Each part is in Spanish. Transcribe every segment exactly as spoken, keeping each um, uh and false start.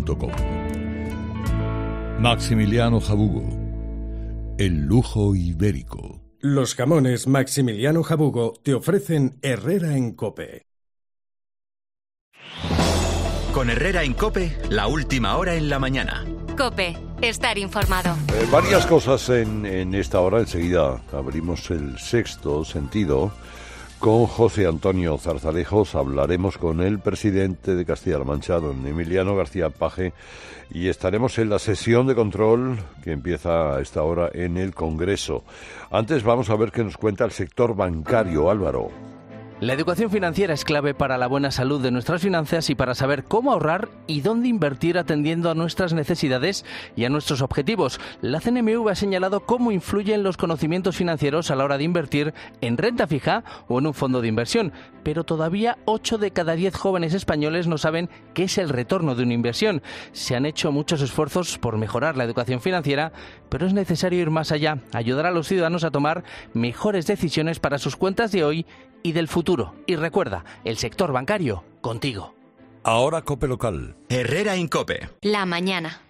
punto com. Maximiliano Jabugo, el lujo ibérico. Los jamones Maximiliano Jabugo te ofrecen Herrera en COPE. Con Herrera en COPE, la última hora en la mañana. COPE, estar informado. Eh, varias cosas en, en esta hora. Enseguida abrimos el sexto sentido con José Antonio Zarzalejos. Hablaremos con el presidente de Castilla-La Mancha, don Emiliano García Paje, y estaremos en la sesión de control que empieza a esta hora en el Congreso. Antes vamos a ver qué nos cuenta el sector bancario. Álvaro. La educación financiera es clave para la buena salud de nuestras finanzas y para saber cómo ahorrar y dónde invertir atendiendo a nuestras necesidades y a nuestros objetivos. La C N M V ha señalado cómo influyen los conocimientos financieros a la hora de invertir en renta fija o en un fondo de inversión, pero todavía ocho de cada diez jóvenes españoles no saben qué es el retorno de una inversión. Se han hecho muchos esfuerzos por mejorar la educación financiera, pero es necesario ir más allá, ayudar a los ciudadanos a tomar mejores decisiones para sus cuentas de hoy y del futuro. Y recuerda, el sector bancario, contigo. Ahora COPE local. Herrera en COPE. La mañana.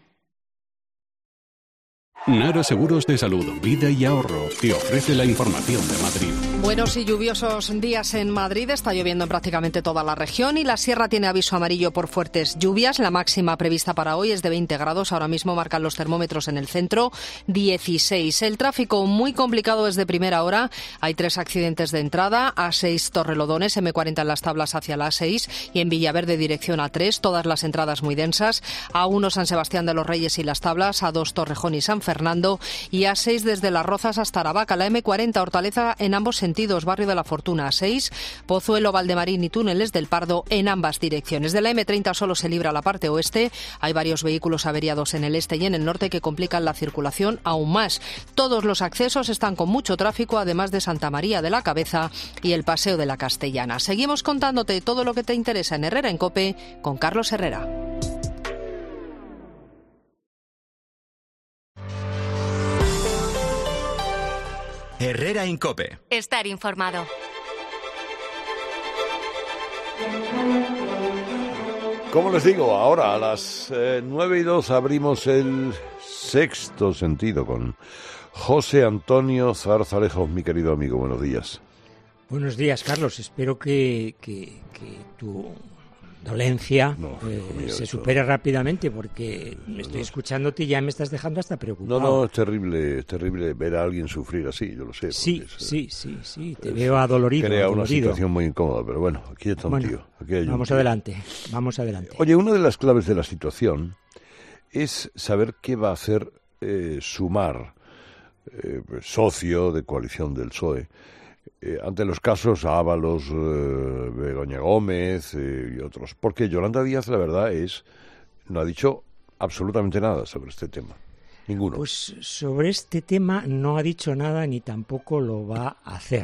Nara Seguros de Salud, Vida y Ahorro te ofrece la información de Madrid. Buenos y lluviosos días en Madrid. Está lloviendo en prácticamente toda la región y la sierra tiene aviso amarillo por fuertes lluvias. La máxima prevista para hoy es de veinte grados. Ahora mismo marcan los termómetros en el centro dieciséis. El tráfico muy complicado desde primera hora. Hay tres accidentes de entrada. A seis Torrelodones, eme cuarenta en las tablas hacia la A seis y en Villaverde dirección A tres. Todas las entradas muy densas. A uno San Sebastián de los Reyes y las tablas. A dos Torrejón y San Fernando. Y A seis desde Las Rozas hasta Aravaca. La eme cuarenta Hortaleza en ambos sentidos. Barrio de la Fortuna A seis. Pozuelo, Valdemarín y Túneles del Pardo en ambas direcciones. De la eme treinta solo se libra la parte oeste. Hay varios vehículos averiados en el este y en el norte que complican la circulación aún más. Todos los accesos están con mucho tráfico, además de Santa María de la Cabeza y el Paseo de la Castellana. Seguimos contándote todo lo que te interesa en Herrera en COPE con Carlos Herrera. Herrera en COPE. Estar informado. Como les digo, ahora a las eh, nueve y dos abrimos el sexto sentido con José Antonio Zarzalejos, mi querido amigo. Buenos días. Buenos días, Carlos. Espero que, que, que tu dolencia no, eh, mío, se eso. supere rápidamente, porque me estoy no. escuchándote y ya me estás dejando hasta preocupado. No, no, es terrible, es terrible ver a alguien sufrir así, yo lo sé. Sí, es, sí, sí, sí, te veo adolorido. Crea adolorido. una situación muy incómoda, pero bueno, aquí está un bueno, tío. Aquí hay vamos un tío. adelante, vamos adelante. Oye, una de las claves de la situación es saber qué va a hacer eh, Sumar, eh, socio de coalición del P S O E, Eh, ante los casos Ábalos, eh, Begoña Gómez eh, y otros. Porque Yolanda Díaz, la verdad es, no ha dicho absolutamente nada sobre este tema. Ninguno. Pues sobre este tema no ha dicho nada ni tampoco lo va a hacer.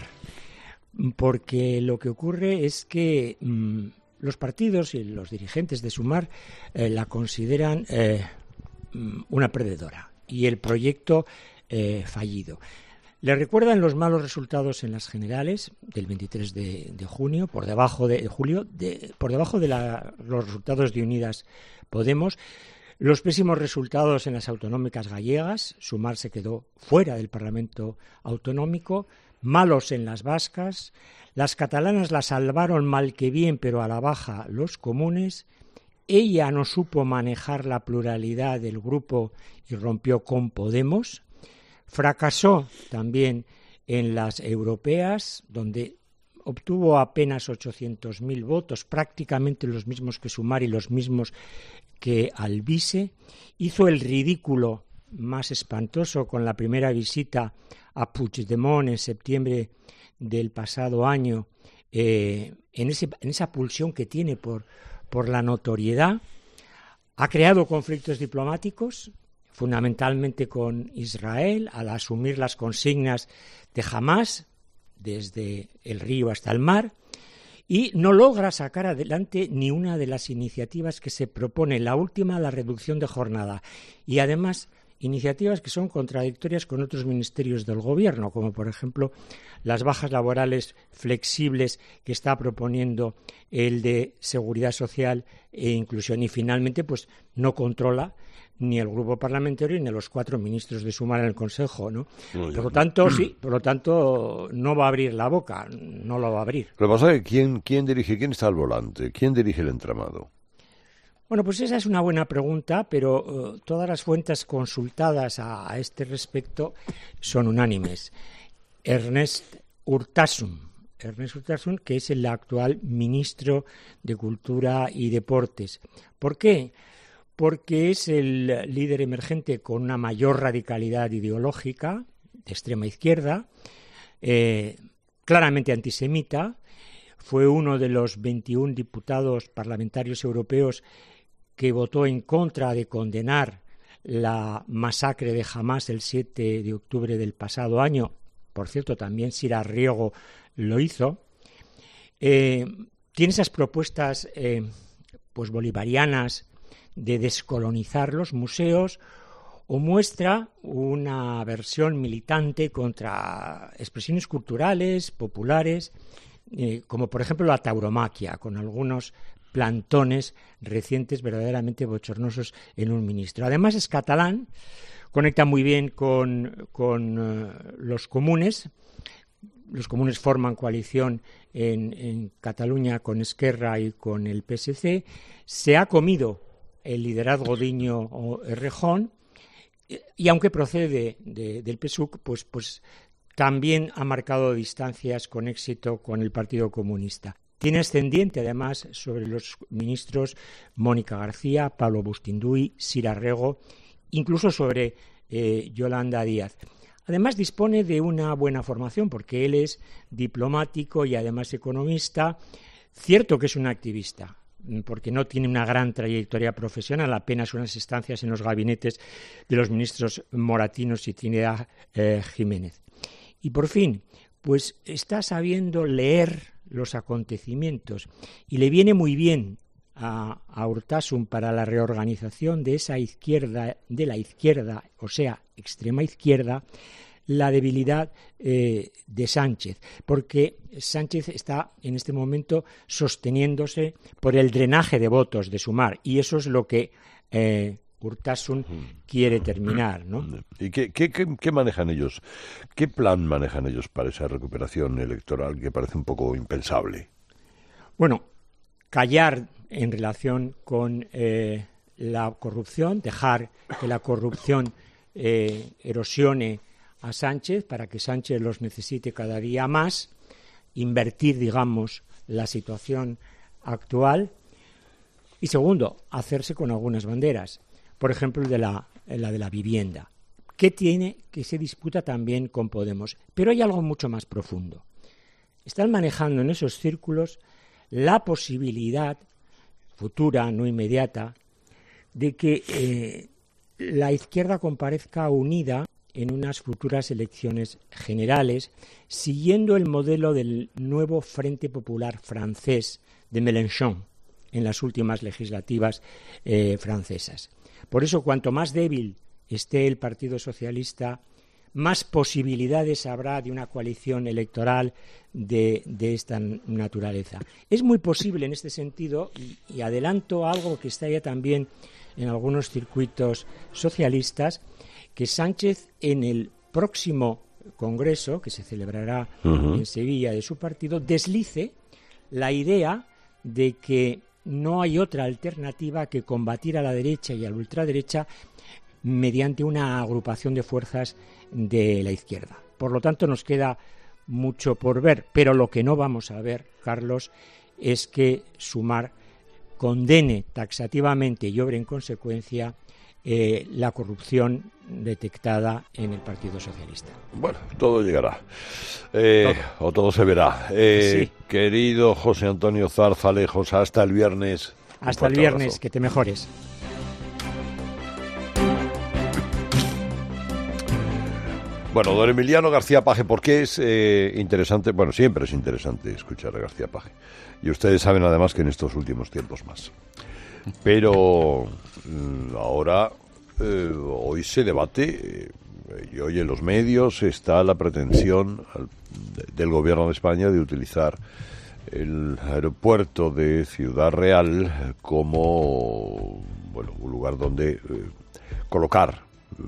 Porque lo que ocurre es que mmm, los partidos y los dirigentes de Sumar eh, la consideran eh, una perdedora y el proyecto eh, fallido. Le recuerdan los malos resultados en las generales del veintitrés de, de junio, por debajo de, de julio, de, por debajo de la, los resultados de Unidas Podemos, los pésimos resultados en las autonómicas gallegas, Sumar se quedó fuera del Parlamento Autonómico, malos en las vascas, las catalanas la salvaron mal que bien, pero a la baja los comunes, ella no supo manejar la pluralidad del grupo y rompió con Podemos. Fracasó también en las europeas, donde obtuvo apenas ochocientos mil votos, prácticamente los mismos que Sumar y los mismos que Alvise. Hizo el ridículo más espantoso con la primera visita a Puigdemont en septiembre del pasado año, eh, en, ese, en esa pulsión que tiene por, por la notoriedad. Ha creado conflictos diplomáticos, fundamentalmente con Israel, al asumir las consignas de Hamás, desde el río hasta el mar, y no logra sacar adelante ni una de las iniciativas que se propone. La última, la reducción de jornada, y además iniciativas que son contradictorias con otros ministerios del Gobierno, como por ejemplo las bajas laborales flexibles que está proponiendo el de Seguridad Social e Inclusión. Y finalmente, pues no controla ni el grupo parlamentario ni a los cuatro ministros de Sumar en el Consejo, ¿no? No, por lo tanto, sí, por lo tanto, no va a abrir la boca, no lo va a abrir. Lo que pasa es que ¿quién, quién dirige, quién está al volante? ¿Quién dirige el entramado? Bueno, pues esa es una buena pregunta, pero uh, todas las fuentes consultadas a, a este respecto son unánimes. Ernest Urtasun, Ernest Urtasun, que es el actual ministro de Cultura y Deportes. ¿Por qué? Porque es el líder emergente con una mayor radicalidad ideológica, de extrema izquierda, eh, claramente antisemita. Fue uno de los veintiún diputados parlamentarios europeos que votó en contra de condenar la masacre de Hamás el siete de octubre del pasado año. Por cierto, también Sira Riego lo hizo. Eh, tiene esas propuestas eh, pues bolivarianas de descolonizar los museos, o muestra una versión militante contra expresiones culturales, populares, eh, como por ejemplo la tauromaquia, con algunos plantones recientes verdaderamente bochornosos en un ministro. Además es catalán, conecta muy bien con, con uh, los comunes. Los comunes forman coalición en, en Cataluña con Esquerra y con el P S C. Se ha comido el liderazgo d'Iñigo o Errejón, y aunque procede de, del P S U C, pues, pues también ha marcado distancias con éxito con el Partido Comunista. Tiene ascendiente, además, sobre los ministros Mónica García, Pablo Bustinduy, Sira Rego, incluso sobre eh, Yolanda Díaz. Además, dispone de una buena formación, porque él es diplomático y además economista. Cierto que es un activista, porque no tiene una gran trayectoria profesional, apenas unas estancias en los gabinetes de los ministros Moratinos y Trinidad eh, Jiménez. Y por fin, pues está sabiendo leer los acontecimientos y le viene muy bien a, a Urtasun para la reorganización de esa izquierda, de la izquierda, o sea, extrema izquierda, la debilidad eh, de Sánchez, porque Sánchez está en este momento sosteniéndose por el drenaje de votos de Sumar, y eso es lo que eh, Urtasun quiere terminar, ¿no? ¿Y qué, qué, qué, qué manejan ellos? ¿Qué plan manejan ellos para esa recuperación electoral que parece un poco impensable? Bueno, callar en relación con eh, la corrupción, dejar que la corrupción eh, erosione a Sánchez para que Sánchez los necesite cada día más, invertir, digamos, la situación actual. Y segundo, hacerse con algunas banderas, por ejemplo, de la, la de la vivienda, que tiene, que se disputa también con Podemos. Pero hay algo mucho más profundo. Están manejando en esos círculos la posibilidad futura, no inmediata, de que eh, la izquierda comparezca unida en unas futuras elecciones generales, siguiendo el modelo del nuevo Frente Popular francés de Mélenchon en las últimas legislativas eh, francesas. Por eso, cuanto más débil esté el Partido Socialista, más posibilidades habrá de una coalición electoral de, de esta naturaleza. Es muy posible en este sentido, y, y adelanto algo que está ya también en algunos circuitos socialistas, que Sánchez en el próximo congreso, que se celebrará uh-huh. en Sevilla, de su partido, deslice la idea de que no hay otra alternativa que combatir a la derecha y a la ultraderecha mediante una agrupación de fuerzas de la izquierda. Por lo tanto, nos queda mucho por ver, pero lo que no vamos a ver, Carlos, es que Sumar condene taxativamente y obre en consecuencia eh, la corrupción detectada en el Partido Socialista. Bueno, todo llegará, eh, todo. o todo se verá. Eh, sí. Querido José Antonio Zarzalejos, hasta el viernes. Hasta el viernes, abrazo. Que te mejores. Bueno, don Emiliano García Paje, ¿por qué es eh, interesante? Bueno, siempre es interesante escuchar a García Paje. Y ustedes saben además que en estos últimos tiempos más. Pero ahora, eh, hoy hoy se debate, eh, y hoy en los medios está la pretensión al, de, del gobierno de España de utilizar el aeropuerto de Ciudad Real como, bueno, un lugar donde eh, colocar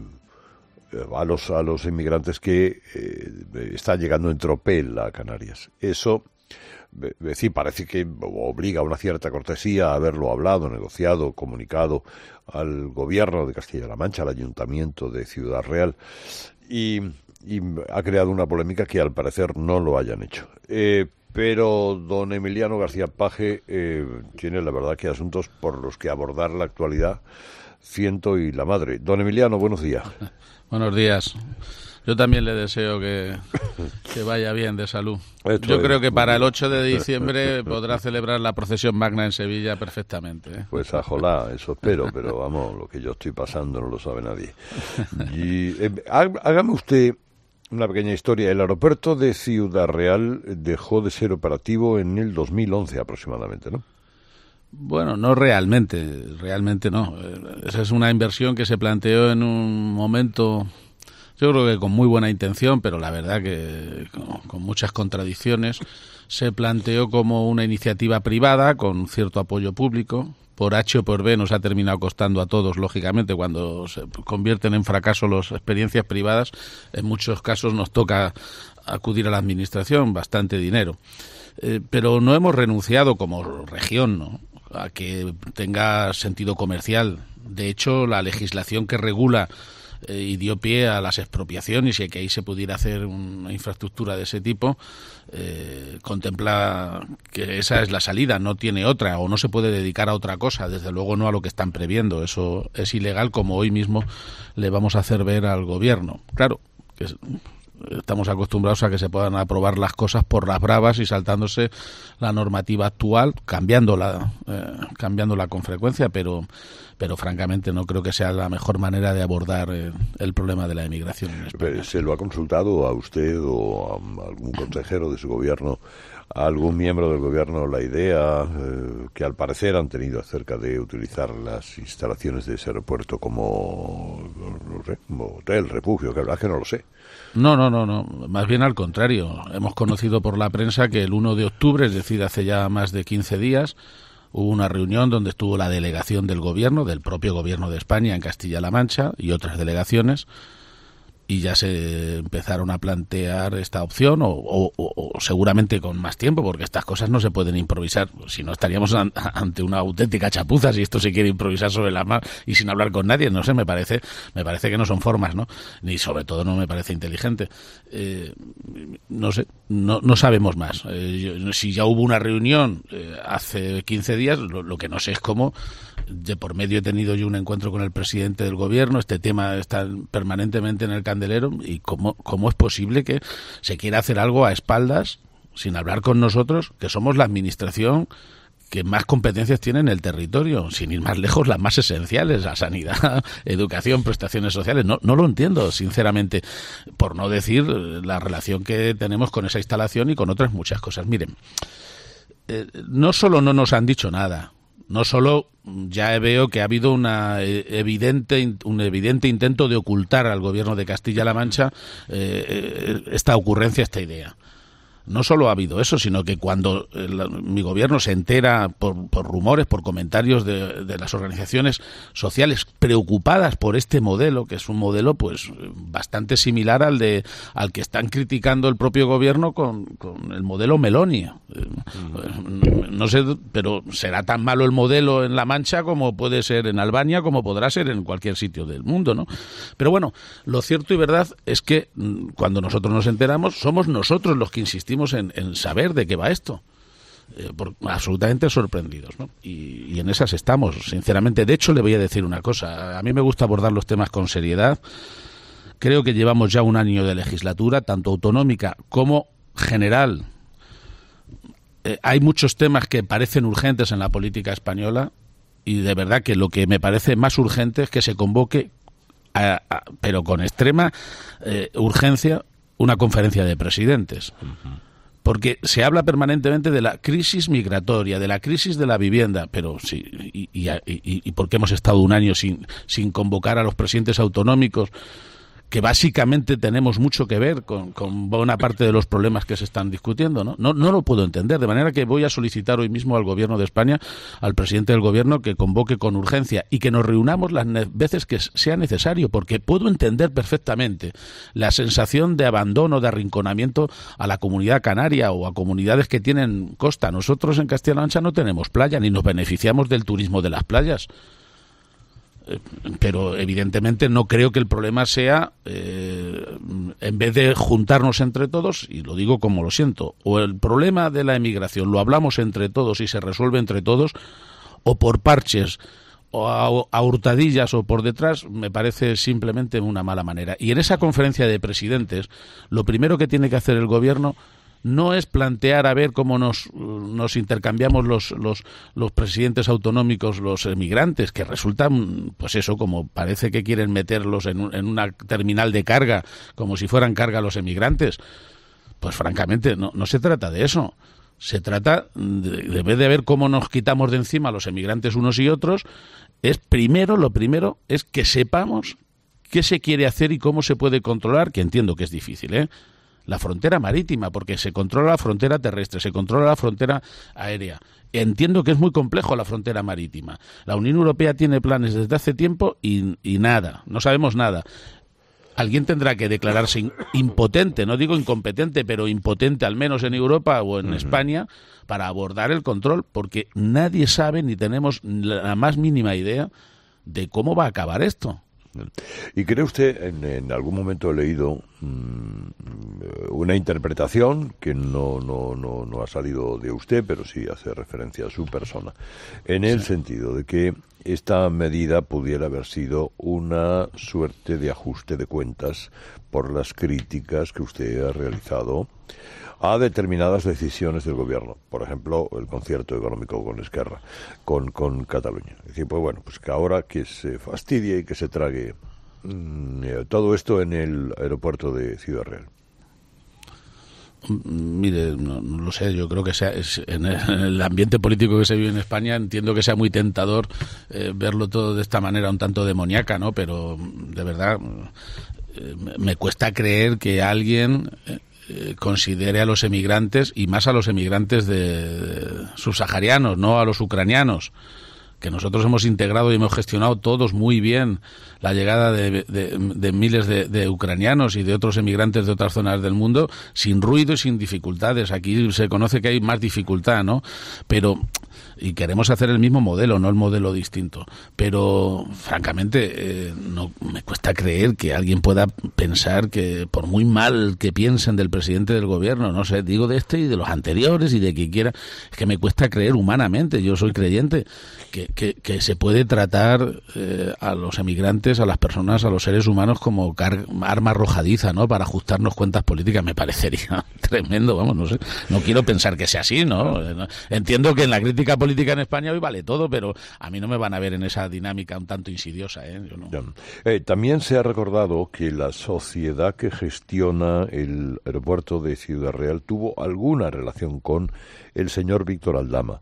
eh, a los a los inmigrantes que eh, están llegando en tropel a Canarias. Eso, es decir, parece que obliga a una cierta cortesía a haberlo hablado, negociado, comunicado al gobierno de Castilla-La Mancha, al ayuntamiento de Ciudad Real, y, y ha creado una polémica que al parecer no lo hayan hecho. Eh, Pero don Emiliano García Paje eh, tiene la verdad que asuntos por los que abordar la actualidad ciento y la madre. Don Emiliano, buenos días. Buenos días. Yo también le deseo que, que vaya bien de salud. Esto Yo es. creo que para el ocho de diciembre podrá celebrar la procesión magna en Sevilla perfectamente, ¿eh? Pues ajolá, eso espero, pero vamos, lo que yo estoy pasando no lo sabe nadie. Y eh, hágame usted una pequeña historia. El aeropuerto de Ciudad Real dejó de ser operativo en el dos mil once aproximadamente, ¿no? Bueno, no realmente, realmente no. Esa es una inversión que se planteó en un momento, yo creo que con muy buena intención, pero la verdad que con, con muchas contradicciones. Se planteó como una iniciativa privada con cierto apoyo público. Por H o por B nos ha terminado costando a todos, lógicamente, cuando se convierten en fracaso las experiencias privadas, en muchos casos nos toca acudir a la administración, bastante dinero. Eh, pero no hemos renunciado como región, ¿no?, a que tenga sentido comercial. De hecho, la legislación que regula eh, y dio pie a las expropiaciones y que ahí se pudiera hacer una infraestructura de ese tipo, eh, contempla que esa es la salida, no tiene otra, o no se puede dedicar a otra cosa, desde luego no a lo que están previendo. Eso es ilegal, como hoy mismo le vamos a hacer ver al gobierno. Claro, que es, estamos acostumbrados a que se puedan aprobar las cosas por las bravas y saltándose la normativa actual, cambiándola, eh, cambiándola con frecuencia, pero pero francamente no creo que sea la mejor manera de abordar eh, el problema de la emigración en España. ¿Se lo ha consultado a usted o a algún consejero de su gobierno, a algún miembro del gobierno, la idea eh, que al parecer han tenido acerca de utilizar las instalaciones de ese aeropuerto como, no sé, como hotel, refugio? Que la verdad es que no lo sé. No, no, no, no, más bien al contrario. Hemos conocido por la prensa que el uno de octubre, es decir, hace ya más de quince días, hubo una reunión donde estuvo la delegación del gobierno, del propio gobierno de España en Castilla-La Mancha y otras delegaciones, y ya se empezaron a plantear esta opción, o, o, o seguramente con más tiempo, porque estas cosas no se pueden improvisar, si no estaríamos an, ante una auténtica chapuza si esto se quiere improvisar sobre la mar y sin hablar con nadie. No sé, me parece me parece que no son formas, ¿no? Ni sobre todo no me parece inteligente. Eh, no sé, no, no sabemos más. Eh, yo, si ya hubo una reunión eh, hace quince días, lo, lo que no sé es cómo. De por medio he tenido yo un encuentro con el presidente del gobierno, este tema está permanentemente en el candelero, y cómo, cómo es posible que se quiera hacer algo a espaldas, sin hablar con nosotros, que somos la administración que más competencias tiene en el territorio, sin ir más lejos, las más esenciales, la sanidad, educación, prestaciones sociales. No, no lo entiendo, sinceramente, por no decir la relación que tenemos con esa instalación y con otras muchas cosas. Miren, eh, no solo no nos han dicho nada, no solo ya veo que ha habido una evidente, un evidente intento de ocultar al gobierno de Castilla-La Mancha eh, esta ocurrencia, esta idea. No solo ha habido eso, sino que cuando el, mi gobierno se entera por, por rumores, por comentarios de, de las organizaciones sociales preocupadas por este modelo, que es un modelo pues bastante similar al de al que están criticando el propio gobierno con, con el modelo Meloni. Mm. No sé, pero será tan malo el modelo en La Mancha como puede ser en Albania, como podrá ser en cualquier sitio del mundo, ¿no? Pero bueno, lo cierto y verdad es que cuando nosotros nos enteramos, somos nosotros los que insistimos En, en saber de qué va esto, eh, por, absolutamente sorprendidos, ¿no? Y, y en esas estamos, sinceramente. De hecho, le voy a decir una cosa, a mí me gusta abordar los temas con seriedad. Creo que llevamos ya un año de legislatura, tanto autonómica como general. Eh, hay muchos temas que parecen urgentes en la política española, y de verdad que lo que me parece más urgente es que se convoque, a, a, pero con extrema eh, urgencia, una conferencia de presidentes. Uh-huh. porque se habla permanentemente de la crisis migratoria, de la crisis de la vivienda, pero sí, y, y, y, y ¿por qué hemos estado un año sin, sin convocar a los presidentes autonómicos? Que básicamente tenemos mucho que ver con, con buena parte de los problemas que se están discutiendo, ¿no? No, no lo puedo entender, de manera que voy a solicitar hoy mismo al Gobierno de España, al presidente del Gobierno, que convoque con urgencia y que nos reunamos las veces que sea necesario, porque puedo entender perfectamente la sensación de abandono, de arrinconamiento a la comunidad canaria o a comunidades que tienen costa. Nosotros en Castilla-La Mancha no tenemos playa, ni nos beneficiamos del turismo de las playas. Pero evidentemente no creo que el problema sea, eh, en vez de juntarnos entre todos, y lo digo como lo siento, o el problema de la emigración lo hablamos entre todos y se resuelve entre todos, o por parches, o a, a hurtadillas o por detrás, me parece simplemente una mala manera. Y en esa conferencia de presidentes, lo primero que tiene que hacer el gobierno no es plantear a ver cómo nos, nos intercambiamos los, los, los presidentes autonómicos, los emigrantes, que resultan, pues eso, como parece que quieren meterlos en, un, en una terminal de carga, como si fueran carga los emigrantes. Pues francamente, no, no se trata de eso. Se trata, de, de vez de ver cómo nos quitamos de encima los emigrantes unos y otros, es primero, lo primero, es que sepamos qué se quiere hacer y cómo se puede controlar, que entiendo que es difícil, ¿eh? La frontera marítima, porque se controla la frontera terrestre, se controla la frontera aérea. Entiendo que es muy complejo la frontera marítima. La Unión Europea tiene planes desde hace tiempo y, y nada, no sabemos nada. Alguien tendrá que declararse impotente, no digo incompetente, pero impotente al menos en Europa o en uh-huh. España, para abordar el control, porque nadie sabe ni tenemos la más mínima idea de cómo va a acabar esto. ¿Y cree usted, en, en algún momento he leído mmm, una interpretación que no, no, no, no ha salido de usted, pero sí hace referencia a su persona, en el sí. sentido de que esta medida pudiera haber sido una suerte de ajuste de cuentas por las críticas que usted ha realizado a determinadas decisiones del gobierno, por ejemplo, el concierto económico con Esquerra, con, con Cataluña. Es decir, pues bueno, pues que ahora que se fastidie y que se trague mmm, todo esto en el aeropuerto de Ciudad Real. Mire, no, no lo sé, yo creo que sea, es, en, el, en el ambiente político que se vive en España entiendo que sea muy tentador eh, verlo todo de esta manera un tanto demoníaca, ¿no? Pero de verdad eh, me cuesta creer que alguien eh, eh, considere a los emigrantes, y más a los emigrantes de, de subsaharianos, no a los ucranianos, que nosotros hemos integrado y hemos gestionado todos muy bien la llegada de, de, de miles de, de ucranianos y de otros emigrantes de otras zonas del mundo sin ruido y sin dificultades. Aquí se conoce que hay más dificultad, ¿no? Pero, y queremos hacer el mismo modelo, no el modelo distinto. Pero, francamente, eh, no me cuesta creer que alguien pueda pensar que, por muy mal que piensen del presidente del gobierno, no sé, digo de este y de los anteriores y de quien quiera, es que me cuesta creer humanamente, yo soy creyente, que, que, que se puede tratar eh, a los emigrantes, a las personas, a los seres humanos como car- arma arrojadiza, ¿no? Para ajustarnos cuentas políticas. Me parecería tremendo, vamos, no sé. No quiero pensar que sea así, ¿no? Entiendo que en la crítica política en España hoy vale todo, pero a mí no me van a ver en esa dinámica un tanto insidiosa, ¿eh? Yo no. Eh, también se ha recordado que la sociedad que gestiona el aeropuerto de Ciudad Real tuvo alguna relación con el señor Víctor Aldama.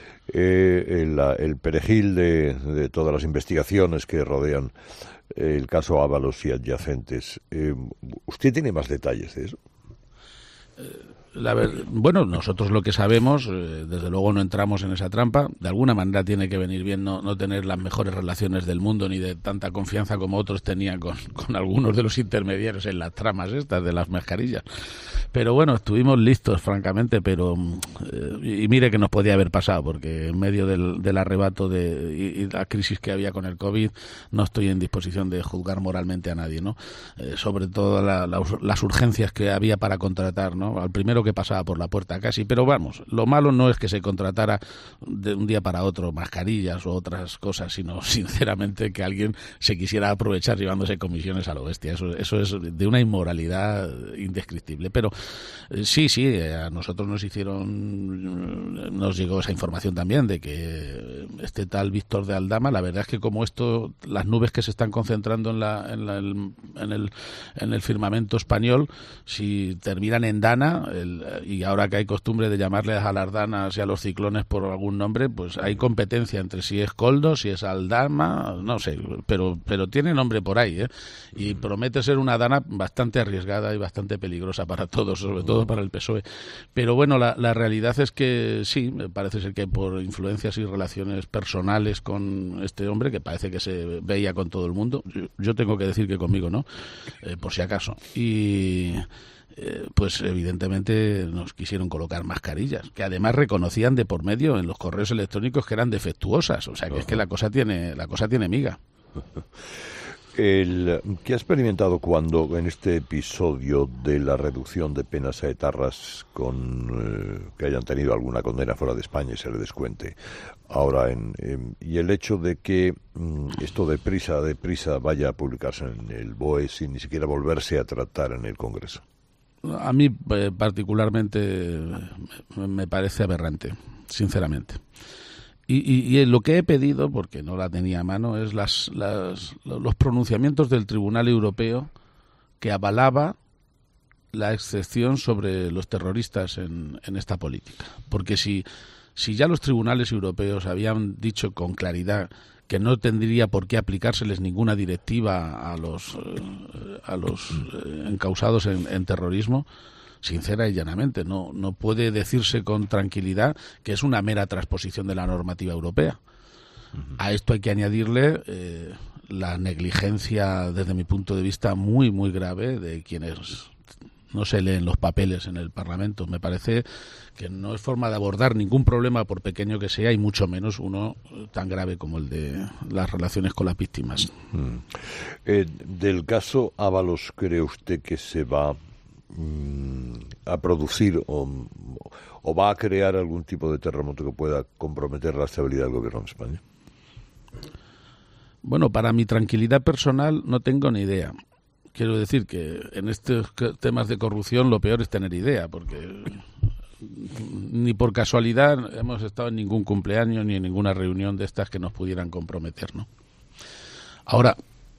Eh, el, el perejil de, de todas las investigaciones que rodean eh, el caso Ábalos y adyacentes. Eh, ¿Usted tiene más detalles de eso? Eh, La ver, bueno, nosotros lo que sabemos, eh, desde luego no entramos en esa trampa. De alguna manera tiene que venir bien no, no tener las mejores relaciones del mundo ni de tanta confianza como otros tenían con, con algunos de los intermediarios en las tramas estas de las mascarillas. Pero bueno, estuvimos listos, francamente, pero eh, y mire que nos podía haber pasado, porque en medio del, del arrebato de, y, y la crisis que había con el COVID, no estoy en disposición de juzgar moralmente a nadie, ¿no? Eh, sobre todo la, la, las urgencias que había para contratar, ¿no? Al primero que pasaba por la puerta casi, pero vamos, lo malo no es que se contratara de un día para otro mascarillas o otras cosas, sino sinceramente que alguien se quisiera aprovechar llevándose comisiones a lo bestia. Eso, eso es de una inmoralidad indescriptible. Pero eh, sí, sí, a nosotros nos hicieron, nos llegó esa información también de que este tal Víctor de Aldama, la verdad es que como esto, las nubes que se están concentrando en la, en la, el, en el, en el firmamento español, si terminan en Dana, el el, y ahora que hay costumbre de llamarles a las danas y a los ciclones por algún nombre, pues hay competencia entre si es Koldo, si es Aldama, no sé, pero pero tiene nombre por ahí, ¿eh? Y promete ser una dana bastante arriesgada y bastante peligrosa para todos, sobre todo para el P S O E. Pero bueno, la, la realidad es que sí, parece ser que por influencias y relaciones personales con este hombre, que parece que se veía con todo el mundo, yo, yo tengo que decir que conmigo no, eh, por si acaso. Y eh, pues evidentemente nos quisieron colocar mascarillas, que además reconocían de por medio en los correos electrónicos que eran defectuosas, o sea que es que la cosa tiene la cosa tiene miga. El, ¿Qué ha experimentado cuando en este episodio de la reducción de penas a etarras con eh, que hayan tenido alguna condena fuera de España y se le descuente ahora en, en y el hecho de que mm, esto de prisa de prisa vaya a publicarse en el B O E sin ni siquiera volverse a tratar en el Congreso? A mí eh, particularmente me, me parece aberrante, sinceramente. Y, y, y lo que he pedido, porque no la tenía a mano, es las, las, los pronunciamientos del Tribunal Europeo que avalaba la excepción sobre los terroristas en, en esta política. Porque si, si ya los tribunales europeos habían dicho con claridad que no tendría por qué aplicárseles ninguna directiva a los, a los encausados en, en terrorismo, sincera y llanamente, no, no puede decirse con tranquilidad que es una mera transposición de la normativa europea. Uh-huh. A esto hay que añadirle eh, la negligencia, desde mi punto de vista, muy, muy grave de quienes no se leen los papeles en el Parlamento. Me parece que no es forma de abordar ningún problema, por pequeño que sea, y mucho menos uno tan grave como el de las relaciones con las víctimas. Uh-huh. Eh, del caso Ábalos, ¿cree usted que se va a producir o, o va a crear algún tipo de terremoto que pueda comprometer la estabilidad del gobierno de España? Bueno, para mi tranquilidad personal no tengo ni idea. Quiero decir que en estos temas de corrupción lo peor es tener idea, porque ni por casualidad hemos estado en ningún cumpleaños ni en ninguna reunión de estas que nos pudieran comprometer, ¿no? Ahora,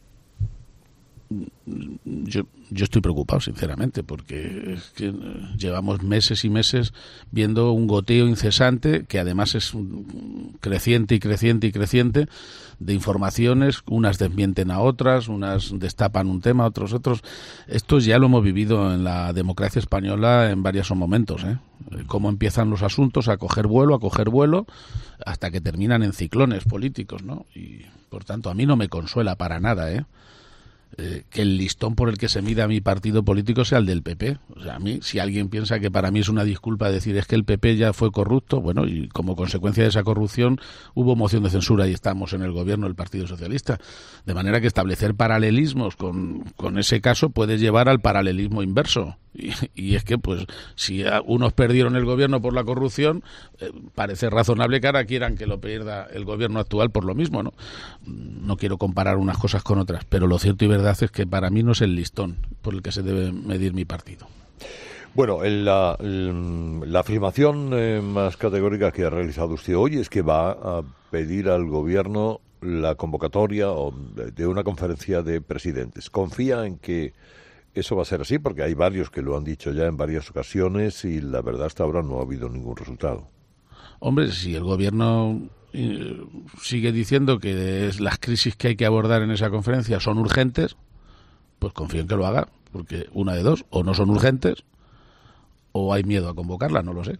Yo, yo estoy preocupado, sinceramente, porque es que llevamos meses y meses viendo un goteo incesante, que además es un creciente y creciente y creciente, de informaciones, unas desmienten a otras, unas destapan un tema, otros otros. Esto ya lo hemos vivido en la democracia española en varios momentos, ¿eh? Cómo empiezan los asuntos a coger vuelo, a coger vuelo, hasta que terminan en ciclones políticos, ¿no? Y, por tanto, a mí no me consuela para nada, ¿eh? Eh, que el listón por el que se mide a mi partido político sea el del P P. O sea, a mí, si alguien piensa que para mí es una disculpa decir es que el P P ya fue corrupto, bueno, y como consecuencia de esa corrupción hubo moción de censura y estamos en el gobierno del Partido Socialista. De manera que establecer paralelismos con, con ese caso puede llevar al paralelismo inverso. Y, y es que, pues, si unos perdieron el gobierno por la corrupción, eh, parece razonable que ahora quieran que lo pierda el gobierno actual por lo mismo, ¿no? No quiero comparar unas cosas con otras, pero lo cierto y verdad es que para mí no es el listón por el que se debe medir mi partido. Bueno, el, la, el, la afirmación eh, más categórica que ha realizado usted hoy es que va a pedir al gobierno la convocatoria o de, de una conferencia de presidentes. ¿Confía en que eso va a ser así? Porque hay varios que lo han dicho ya en varias ocasiones y la verdad hasta ahora no ha habido ningún resultado. Hombre, si el gobierno eh, sigue diciendo que es, las crisis que hay que abordar en esa conferencia son urgentes, pues confío en que lo haga, porque una de dos, o no son urgentes o hay miedo a convocarla, no lo sé.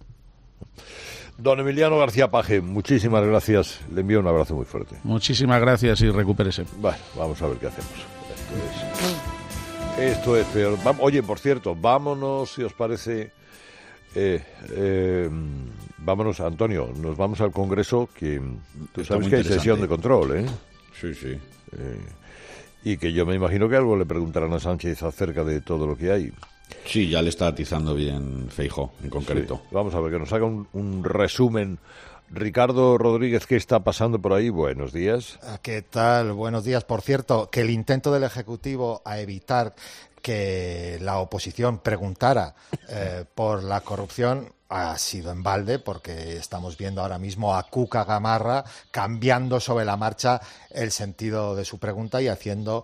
Don Emiliano García Paje, muchísimas gracias. Le envío un abrazo muy fuerte. Muchísimas gracias y recupérese. Bueno, vamos a ver qué hacemos. Esto es... Esto es peor. Oye, por cierto, vámonos, si os parece, eh, eh, vámonos, Antonio, nos vamos al Congreso, que tú Está sabes que hay sesión de control, ¿eh? Sí, sí. Eh, y que yo me imagino que algo le preguntarán a Sánchez acerca de todo lo que hay. Sí, ya le está atizando bien Feijóo, en concreto. Sí. Vamos a ver, que nos haga un, un resumen. Ricardo Rodríguez, ¿qué está pasando por ahí? Buenos días. ¿Qué tal? Buenos días. Por cierto, que el intento del Ejecutivo a evitar que la oposición preguntara eh, por la corrupción ha sido en balde, porque estamos viendo ahora mismo a Cuca Gamarra cambiando sobre la marcha el sentido de su pregunta y haciendo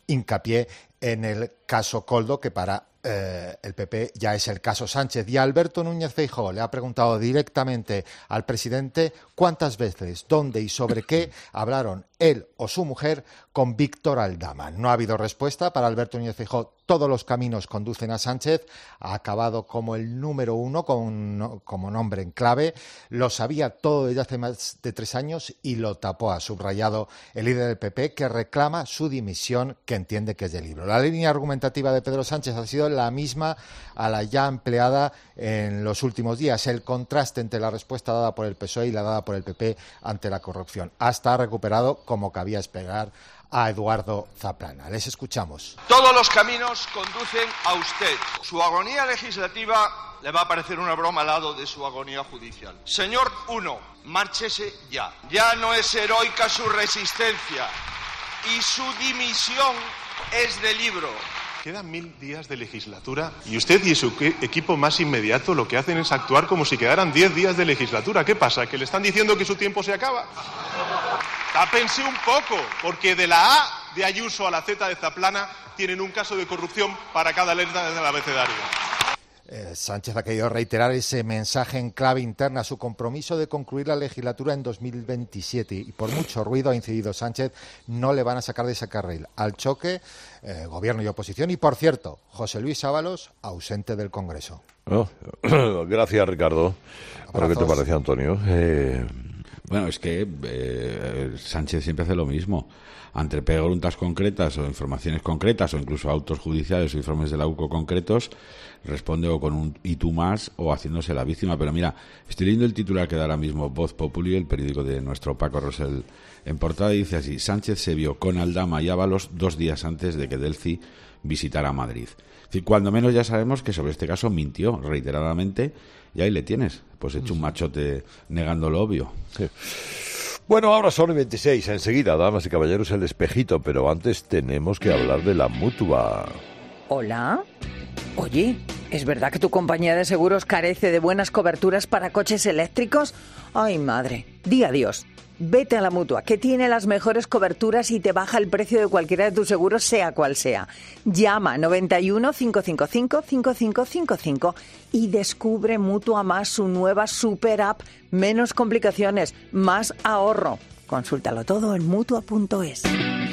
hincapié en el caso Koldo, que para eh, el P P ya es el caso Sánchez. Y Alberto Núñez Feijóo le ha preguntado directamente al presidente cuántas veces, dónde y sobre qué hablaron él o su mujer con Víctor Aldama. No ha habido respuesta para Alberto Núñez Feijóo. Todos los caminos conducen a Sánchez. Ha acabado como el número uno, con, como nombre en clave. Lo sabía todo desde hace más de tres años y lo tapó. Ha subrayado el líder del P P, que reclama su dimisión, que entiende que es de libro. La línea argumentativa de Pedro Sánchez ha sido la misma a la ya empleada en los últimos días. El contraste entre la respuesta dada por el P S O E y la dada por el P P ante la corrupción. Hasta ha recuperado, como cabía esperar, a Eduardo Zaplana. Les escuchamos. Todos los caminos conducen a usted. Su agonía legislativa le va a parecer una broma al lado de su agonía judicial. Señor uno, márchese ya. Ya no es heroica su resistencia y su dimisión es de libro. Quedan mil días de legislatura y usted y su equipo más inmediato lo que hacen es actuar como si quedaran diez días de legislatura. ¿Qué pasa? ¿Que le están diciendo que su tiempo se acaba? Tápense un poco, porque de la A de Ayuso a la Z de Zaplana tienen un caso de corrupción para cada letra del abecedario. Eh, Sánchez ha querido reiterar ese mensaje en clave interna, su compromiso de concluir la legislatura en dos mil veintisiete. Y por mucho ruido, ha incidido Sánchez, no le van a sacar de ese carril al choque, eh, gobierno y oposición. Y por cierto, José Luis Ábalos, ausente del Congreso. Oh, gracias, Ricardo. ¿Pero qué te parece, Antonio? Eh... Bueno, es que eh, Sánchez siempre hace lo mismo. Ante preguntas concretas o informaciones concretas o incluso autos judiciales o informes de la U C O concretos, responde o con un y tú más o haciéndose la víctima. Pero mira, estoy leyendo el titular que da ahora mismo Voz Populi, el periódico de nuestro Paco Rosell, en portada, y dice así: Sánchez se vio con Aldama y Ábalos dos días antes de que Delcy visitara Madrid. Es decir, cuando menos ya sabemos que sobre este caso mintió reiteradamente, y ahí le tienes, pues hecho un machote negando lo obvio. Sí. Bueno, ahora son veintiséis, enseguida, damas y caballeros, el espejito, pero antes tenemos que hablar de la Mutua. Hola. Oye, ¿es verdad que tu compañía de seguros carece de buenas coberturas para coches eléctricos? Ay, madre, di adiós. Vete a la Mutua, que tiene las mejores coberturas y te baja el precio de cualquiera de tus seguros, sea cual sea. Llama noventa y uno, cinco cinco cinco, cinco cinco cinco cinco y descubre Mutua Más, su nueva super app. Menos complicaciones, más ahorro. Consúltalo todo en mutua punto es.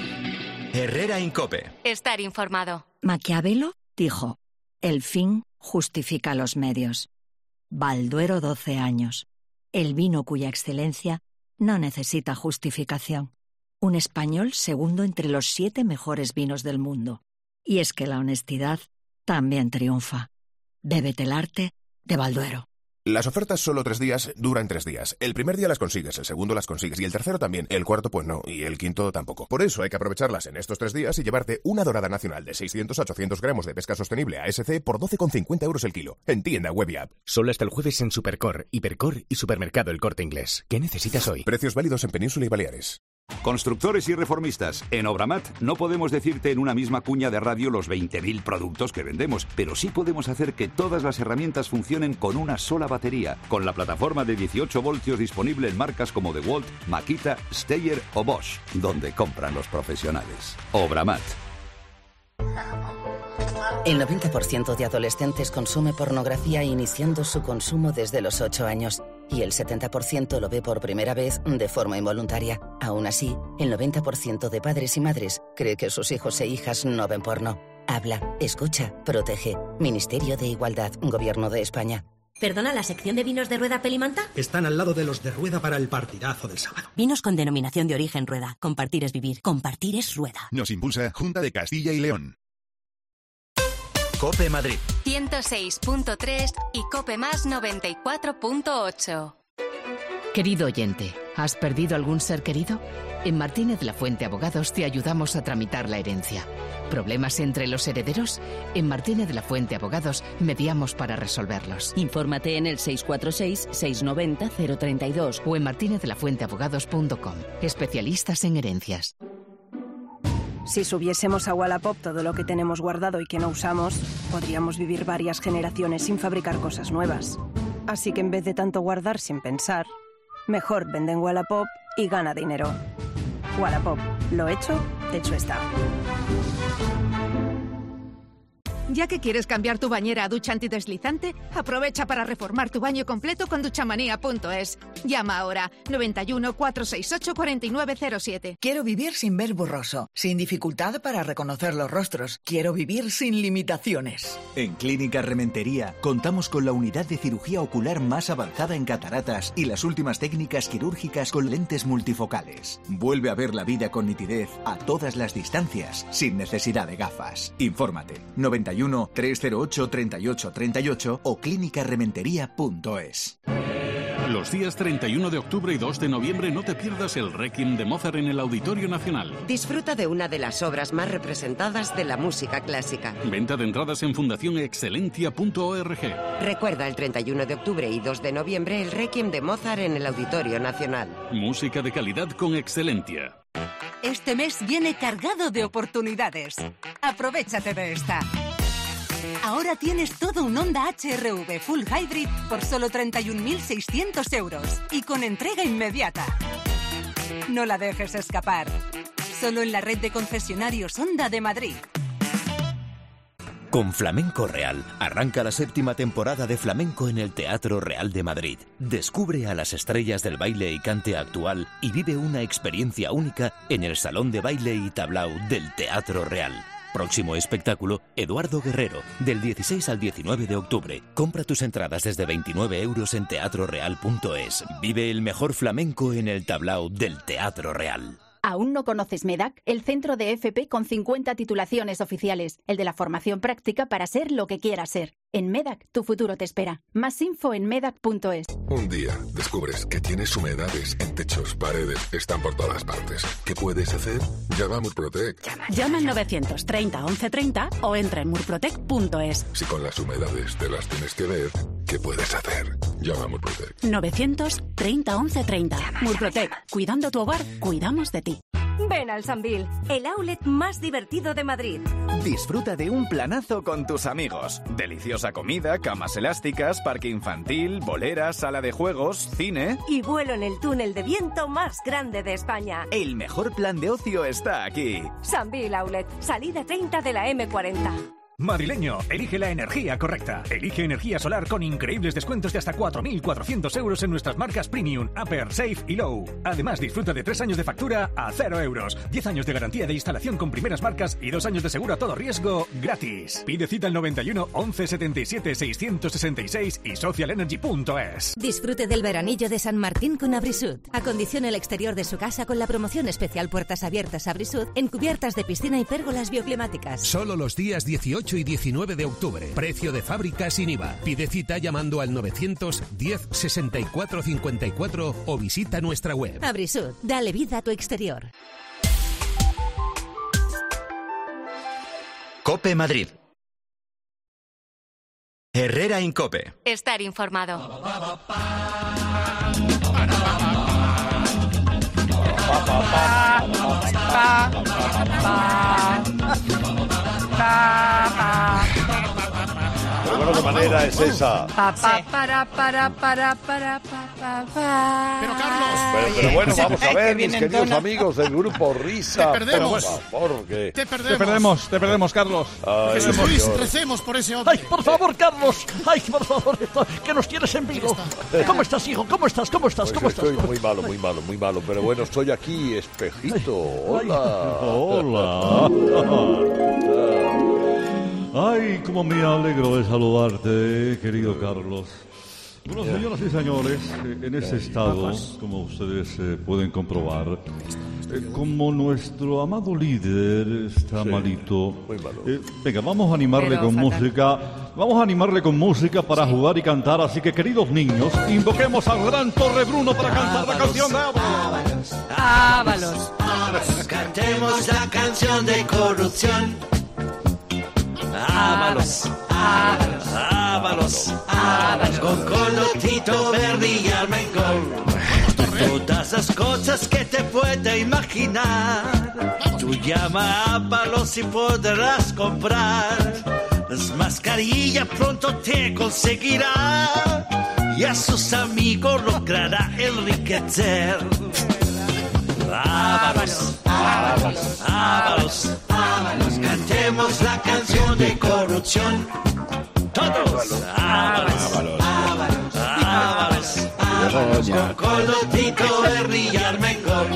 Herrera en COPE. Estar informado. Maquiavelo dijo: el fin justifica los medios. Balduero, doce años. El vino cuya excelencia no necesita justificación. Un español segundo entre los siete mejores vinos del mundo. Y es que la honestidad también triunfa. Bébete el arte de Balduero. Las ofertas solo tres días duran tres días. El primer día las consigues, el segundo las consigues y el tercero también. El cuarto pues no, y el quinto tampoco. Por eso hay que aprovecharlas en estos tres días y llevarte una dorada nacional de seiscientos a ochocientos gramos de pesca sostenible A S C por doce con cincuenta euros el kilo. En tienda web y app. Solo hasta el jueves en Supercor, Hipercor y Supermercado El Corte Inglés. ¿Qué necesitas hoy? Precios válidos en Península y Baleares. Constructores y reformistas, en Obramat no podemos decirte en una misma cuña de radio los veinte mil productos que vendemos, pero sí podemos hacer que todas las herramientas funcionen con una sola batería, con la plataforma de dieciocho voltios disponible en marcas como DeWalt, Makita, Steyr o Bosch, donde compran los profesionales. Obramat. El noventa por ciento de adolescentes consume pornografía iniciando su consumo desde los ocho años y el setenta por ciento lo ve por primera vez de forma involuntaria. Aún así, el noventa por ciento de padres y madres cree que sus hijos e hijas no ven porno. Habla, escucha, protege. Ministerio de Igualdad, Gobierno de España. ¿Perdona, la sección de vinos de Rueda Pelimanta? Están al lado de los de Rueda para el partidazo del sábado. Vinos con denominación de origen Rueda. Compartir es vivir. Compartir es Rueda. Nos impulsa Junta de Castilla y León. COPE Madrid. ciento seis punto tres y COPE Más noventa y cuatro punto ocho. Querido oyente, ¿has perdido algún ser querido? En Martínez La Fuente Abogados te ayudamos a tramitar la herencia. ¿Problemas entre los herederos? En Martínez La Fuente Abogados mediamos para resolverlos. Infórmate en el seis cuatro seis, seis nueve cero, cero tres dos o en martinez de la fuente abogados punto com. Especialistas en herencias. Si subiésemos a Wallapop todo lo que tenemos guardado y que no usamos, podríamos vivir varias generaciones sin fabricar cosas nuevas. Así que en vez de tanto guardar sin pensar, mejor vende en Wallapop y gana dinero. Wallapop, lo hecho, hecho está. Ya que quieres cambiar tu bañera a ducha antideslizante, aprovecha para reformar tu baño completo con duchamanía punto es. Llama ahora noventa y uno, cuatrocientos sesenta y ocho, cuarenta y nueve cero siete. Quiero vivir sin ver borroso, sin dificultad para reconocer los rostros. Quiero vivir sin limitaciones. En Clínica Rementería contamos con la unidad de cirugía ocular más avanzada en cataratas y las últimas técnicas quirúrgicas con lentes multifocales. Vuelve a ver la vida con nitidez a todas las distancias, sin necesidad de gafas. Infórmate noventa y uno, trescientos ocho, treinta y ocho treinta y ocho o clínica rementería punto es. Los días treinta y uno de octubre y dos de noviembre no te pierdas el Requiem de Mozart en el Auditorio Nacional. Disfruta de una de las obras más representadas de la música clásica. Venta de entradas en fundación excelentia punto org. Recuerda el treinta y uno de octubre y dos de noviembre el Requiem de Mozart en el Auditorio Nacional. Música de calidad con Excelentia. Este mes viene cargado de oportunidades. Aprovechate de esta. Ahora tienes todo un Honda H R V Full Hybrid por solo treinta y un mil seiscientos euros y con entrega inmediata. No la dejes escapar. Solo en la red de concesionarios Honda de Madrid. Con Flamenco Real arranca la séptima temporada de Flamenco en el Teatro Real de Madrid. Descubre a las estrellas del baile y cante actual y vive una experiencia única en el Salón de Baile y Tablao del Teatro Real. Próximo espectáculo, Eduardo Guerrero, del dieciséis al diecinueve de octubre. Compra tus entradas desde veintinueve euros en teatro real punto es. Vive el mejor flamenco en el tablao del Teatro Real. ¿Aún no conoces MEDAC? El centro de F P con cincuenta titulaciones oficiales. El de la formación práctica para ser lo que quieras ser. En MEDAC, tu futuro te espera. Más info en medac punto es. Un día descubres que tienes humedades en techos, paredes, están por todas partes. ¿Qué puedes hacer? Llama a Murprotec. Llama al novecientos treinta, once treinta o entra en murprotec punto es. Si con las humedades te las tienes que ver, ¿qué puedes hacer? Llama a Murprotec. novecientos treinta, once treinta. Murprotec. Cuidando tu hogar, cuidamos de ti. Ven al Sambil, el outlet más divertido de Madrid. Disfruta de un planazo con tus amigos. Deliciosa comida, camas elásticas, parque infantil, boleras, sala de juegos, cine. Y vuelo en el túnel de viento más grande de España. El mejor plan de ocio está aquí. Sambil Outlet, salida treinta de la eme cuarenta. Madrileño, elige la energía correcta. Elige energía solar con increíbles descuentos de hasta cuatro mil cuatrocientos euros en nuestras marcas Premium, Upper, Safe y Low. Además, disfruta de tres años de factura a cero euros, diez años de garantía de instalación con primeras marcas y dos años de seguro a todo riesgo gratis. Pide cita al noventa y uno, once setenta y siete, seiscientos sesenta y seis y social energy punto es. Disfrute del veranillo de San Martín con Abrisud. Acondicione el exterior de su casa con la promoción especial Puertas Abiertas Abrisud en cubiertas de piscina y pérgolas bioclimáticas. Solo los días dieciocho y diecinueve de octubre. Precio de fábrica sin I V A. Pide cita llamando al novecientos diez, sesenta y cuatro cincuenta y cuatro o visita nuestra web. Abrisud, dale vida a tu exterior. COPE Madrid. Herrera en COPE. Estar informado. Pero bueno, ¿qué manera es esa? Pa, pa, para, para, para, para, pa, pa, pa. Pero Carlos. Pero, pero bueno, vamos a ver, mis queridos amigos del grupo Risa. Te perdemos. Por favor, que... Te perdemos. Te perdemos, te perdemos, Carlos. Ay, Jesús Luis, recemos por ese hombre. Ay, por favor, Carlos. Ay, por favor, que nos tienes en vivo. ¿Cómo estás, hijo? ¿Cmo estás? ¿Cómo estás? Pues ¿Cómo estoy estás? muy malo, muy malo, muy malo. Pero bueno, estoy aquí, espejito. Hola. Hola. Ay, cómo me alegro de saludarte, querido Carlos. Bueno, señoras y señores, en ese estado, como ustedes eh, pueden comprobar, eh, como nuestro amado líder está Sí, malito, muy malo. eh, venga, vamos a animarle Pero con fatal. música, vamos a animarle con música para jugar y cantar, así que queridos niños, invoquemos al gran Torre Bruno para cantar la canción de Ábalos. Ábalos. Ábalos. Cantemos la canción de corrupción. Ábalos, Ábalos, Ábalos, Ábalos, con Colo, Tito, Berni y Armengol. Todas las cosas que te puedes imaginar. Tú llama a Ábalos y podrás comprar. Las mascarillas pronto te conseguirá. Y a sus amigos logrará enriquecer. Ábalos, Ábalos, Ábalos, Ábalos, cantemos la canción de corrupción. Todos, Ábalos, Ábalos, Ábalos, Ábalos, con Colotito, Berry y Armengol.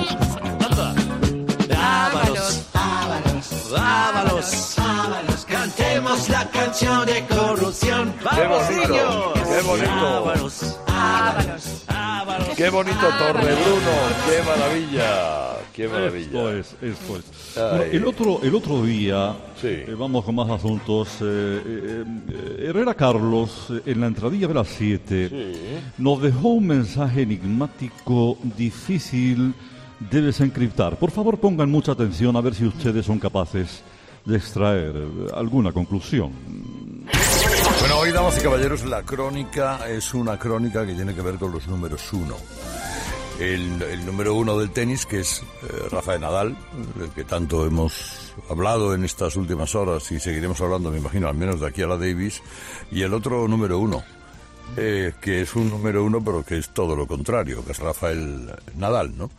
Ábalos, Ábalos, Ábalos, Ábalos, cantemos la canción de corrupción. ¡Vamos, niños! ¡Qué bonito! Ábalos, Ábalos, Ábalos. ¡Qué bonito Torrebruno! ¡Qué maravilla! ¡Qué maravilla! Esto es, esto es. Bueno, el, otro, el otro día, sí. eh, vamos con más asuntos, eh, eh, eh, Herrera Carlos, eh, en la entradilla de las siete, sí. nos dejó un mensaje enigmático, difícil de desencriptar. Por favor, pongan mucha atención a ver si ustedes son capaces de extraer alguna conclusión. Bueno, hoy, damas y caballeros, la crónica es una crónica que tiene que ver con los números uno. El, el número uno del tenis, que es eh, Rafael Nadal, del que tanto hemos hablado en estas últimas horas y seguiremos hablando, me imagino, al menos de aquí a la Davis, y el otro número uno, eh, que es un número uno, pero que es todo lo contrario, que es Rafael Nadal, ¿no?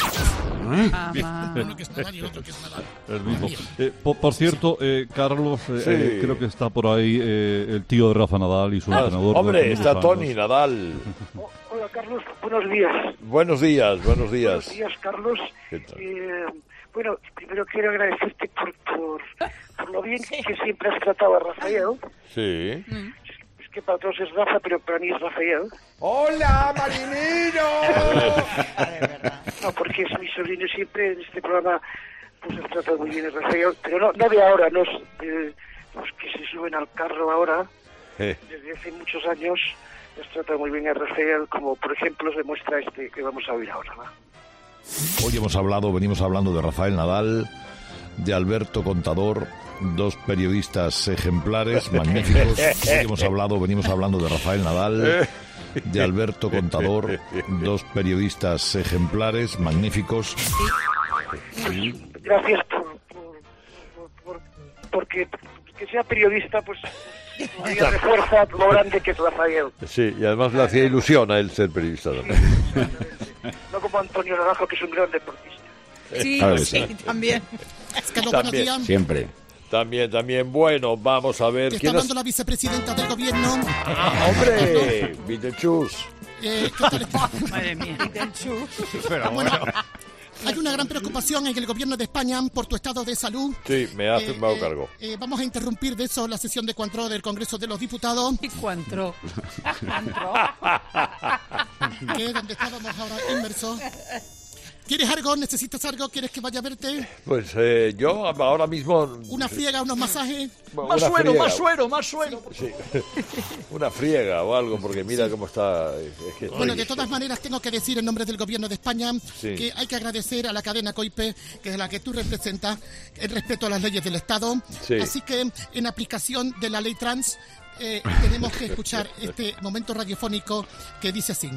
Uno que es Nadal y el otro que es Nadal. El mismo. Eh, por, por cierto, eh, Carlos, eh, Sí. eh, creo que está por ahí eh, el tío de Rafa Nadal y su Ah, entrenador. hombre, de está años. Tony Nadal. Hola, Carlos. Buenos días. Buenos días, buenos días. Buenos días, Carlos. ¿Qué tal? Eh, bueno, primero quiero agradecerte por, por, por lo bien que siempre has tratado a Rafael. Sí. Es que para todos es Rafa, pero para mí es Rafael. ¡Hola, marinero! No, porque es mi sobrino y siempre en este programa pues has tratado muy bien a Rafael. Pero no, no de ahora, no de los que se suben al carro ahora. Eh. Desde hace muchos años has tratado muy bien a Rafael, como por ejemplo se demuestra este que vamos a oír ahora, ¿va? Hoy hemos hablado, venimos hablando de Rafael Nadal, de Alberto Contador, dos periodistas ejemplares, magníficos. Hoy hemos hablado, venimos hablando de Rafael Nadal, de Alberto Contador, dos periodistas ejemplares, magníficos. Gracias por, por, por, por porque que sea periodista, pues todavía refuerza lo grande que es Rafael. Sí, y además le hacía ilusión a él ser periodista también. No como Antonio Naranjo, que es un gran deportista. Sí, Claro que sí, sí. también. Es que no, buenos También. días. Siempre. También, también. Bueno, vamos a ver. Que está ¿Quién hablando has... la vicepresidenta del gobierno. ¡Ah, hombre! Villechus. Eh, ¿qué tal está? Madre mía. Pero bueno, bueno. hay una gran preocupación en el gobierno de España por tu estado de salud. Sí, me ha Eh, firmado eh, cargo. eh, vamos a interrumpir de eso la sesión de Cuantro del Congreso de los Diputados. ¿Y cuánto? Que donde estábamos ahora inmersos. ¿Quieres algo? ¿Necesitas algo? ¿Quieres que vaya a verte? Pues eh, yo ahora mismo... ¿Una friega, unos masajes? Bueno, Más una suero, friega. más suero, más suero. Sí. Una friega o algo, porque mira cómo está... Es que Bueno, estoy- de todas maneras tengo que decir en nombre del gobierno de España Sí. que hay que agradecer a la cadena COIPE, que es la que tú representas, el respeto a las leyes del Estado. Sí. Así que en aplicación de la ley trans eh, tenemos que escuchar este momento radiofónico que dice así.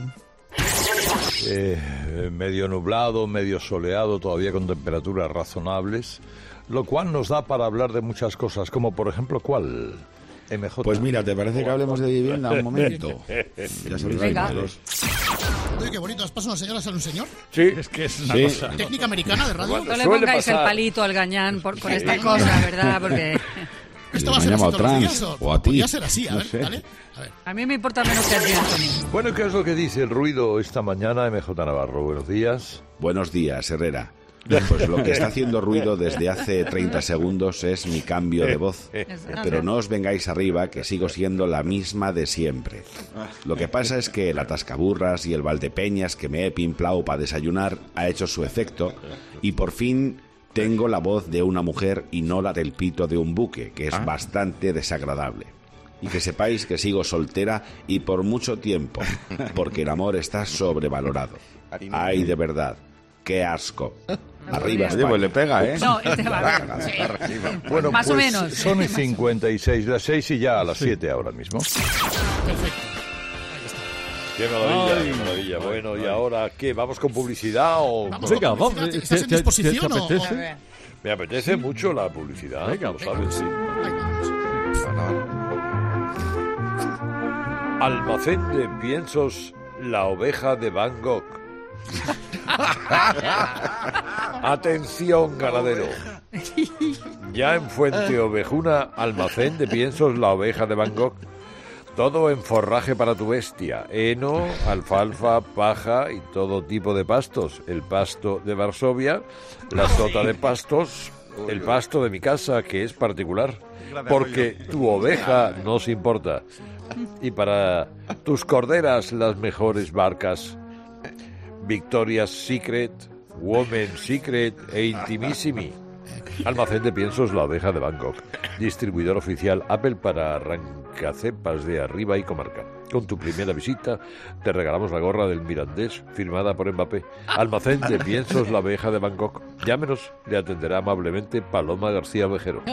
Eh, medio nublado, medio soleado, todavía con temperaturas razonables, lo cual nos da para hablar de muchas cosas, como por ejemplo, ¿cuál? M J. Pues mira, ¿te parece que hablemos de vivienda un momento? Ya sabéis, Venga. los- Oye, qué bonito, ¿os pasa una señora a un señor? Sí, es que es una Sí. cosa. Técnica americana de radio. No le pongáis el palito al gañán por, por esta cosa, ¿verdad? Porque Esto Me va a ser así llamo todos los trans, días, o a ti. podría ser así, a No ver, sé. ¿vale? a mí me importa menos que a ti, Antonio. Bueno, ¿qué es lo que dice el ruido esta mañana, M J Navarro? Buenos días. Buenos días, Herrera. Pues lo que está haciendo ruido desde hace treinta segundos es mi cambio de voz. Pero no os vengáis arriba, que sigo siendo la misma de siempre. Lo que pasa es que el atascaburras y el Valdepeñas que me he pimplado para desayunar ha hecho su efecto y por fin tengo la voz de una mujer y no la del pito de un buque, que es bastante desagradable. Y que sepáis que sigo soltera y por mucho tiempo, porque el amor está sobrevalorado. Ay, de verdad, qué asco. Arriba, Oye, pues le pega, ¿eh? No, este va bien. Arriba. Bueno, Más o pues menos. son y cincuenta y seis, las seis y ya a las siete ahora mismo. Qué maravilla, Ay. qué maravilla. Bueno, ¿y ahora qué? ¿Vamos con publicidad o...? Vamos Venga, con publicidad. vamos, ¿Estás en te- te- disposición te- te o- apetece? o- Me apetece mucho la publicidad. Venga, lo sabes, sí. Almacén de piensos, la oveja de Van Gogh. Atención, ganadero. Ya en Fuente Ovejuna, almacén de piensos La Oveja de Van Gogh. Todo en forraje para tu bestia. Heno, alfalfa, paja y todo tipo de pastos. El pasto de Varsovia, la sota de pastos, el pasto de mi casa, que es particular, porque tu oveja nos importa. Y para tus corderas, las mejores marcas. Victoria's Secret, Women's Secret e Intimissimi. Almacén de piensos La Oveja de Van Gogh. Distribuidor oficial Apple para arrancacepas de arriba y comarca. Con tu primera visita te regalamos la gorra del Mirandés firmada por Mbappé. Almacén de piensos La Oveja de Van Gogh. Llámenos, le atenderá amablemente Paloma García Ovejero.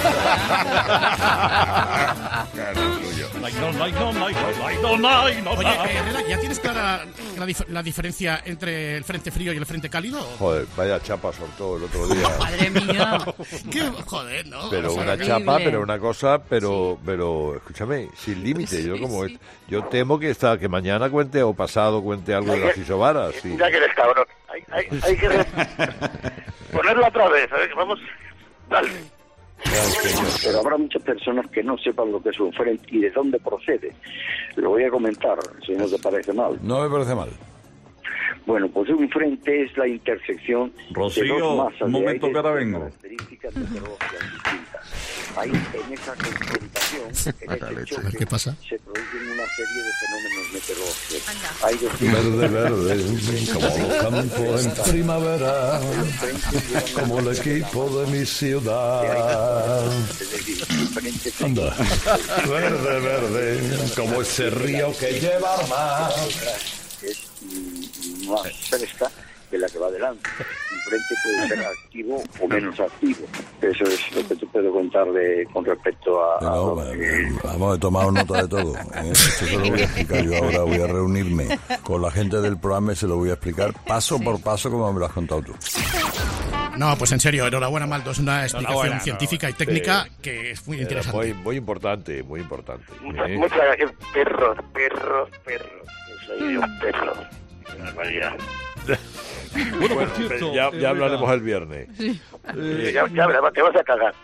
Oye, Herrera, ¿ya tienes clara la, dif- la diferencia entre el frente frío y el frente cálido? Joder, vaya chapa soltó el otro día. Madre mía. Qué joder, ¿no? Pero O sea, una horrible. chapa, pero una cosa, pero, pero escúchame, sin límite. Yo como sí. yo temo que esta, que mañana cuente o pasado cuente algo de las isobaras. Sí. Ya que eres cabrón. Hay, hay, hay que re- ponerlo otra vez. A ver, vamos. Dale. Pero habrá muchas personas que no sepan lo que es un frente y de dónde procede. Lo voy a comentar, si no te parece mal. No me parece mal. Bueno, pues un frente es la intersección Rocío, de dos masas un momento de que ahora aire vengo. con características meteorológicas distintas. Ahí, en esa confrontación, en ese choque, ¿Qué pasa? se producen una serie de fenómenos meteorológicos. Hay dos Verde, verde, como los campos en primavera, como el equipo de mi ciudad. Anda. Verde, verde, como ese río que lleva al mar. Es mm, más fresca que la que va adelante. Un frente puede ser activo o menos activo. Eso es lo que te puedo contar de, con respecto a... a No, lo que- vamos, he tomado nota de todo. ¿eh? Esto se lo voy a explicar yo ahora. Voy a reunirme con la gente del programa y se lo voy a explicar paso por paso como me lo has contado tú. No, pues en serio, enhorabuena, Maldo. Es una explicación Enhorabuena, científica y no. técnica Sí. que es muy Era interesante. Muy, muy importante, muy importante. Muchas, ¿eh? muchas gracias. Perros, perros, perros. Yo soy un perro. María. Bueno, por cierto, ya, ya eh, hablaremos mira. el viernes. Sí. Eh, ya, ya verás, te vas a cagar.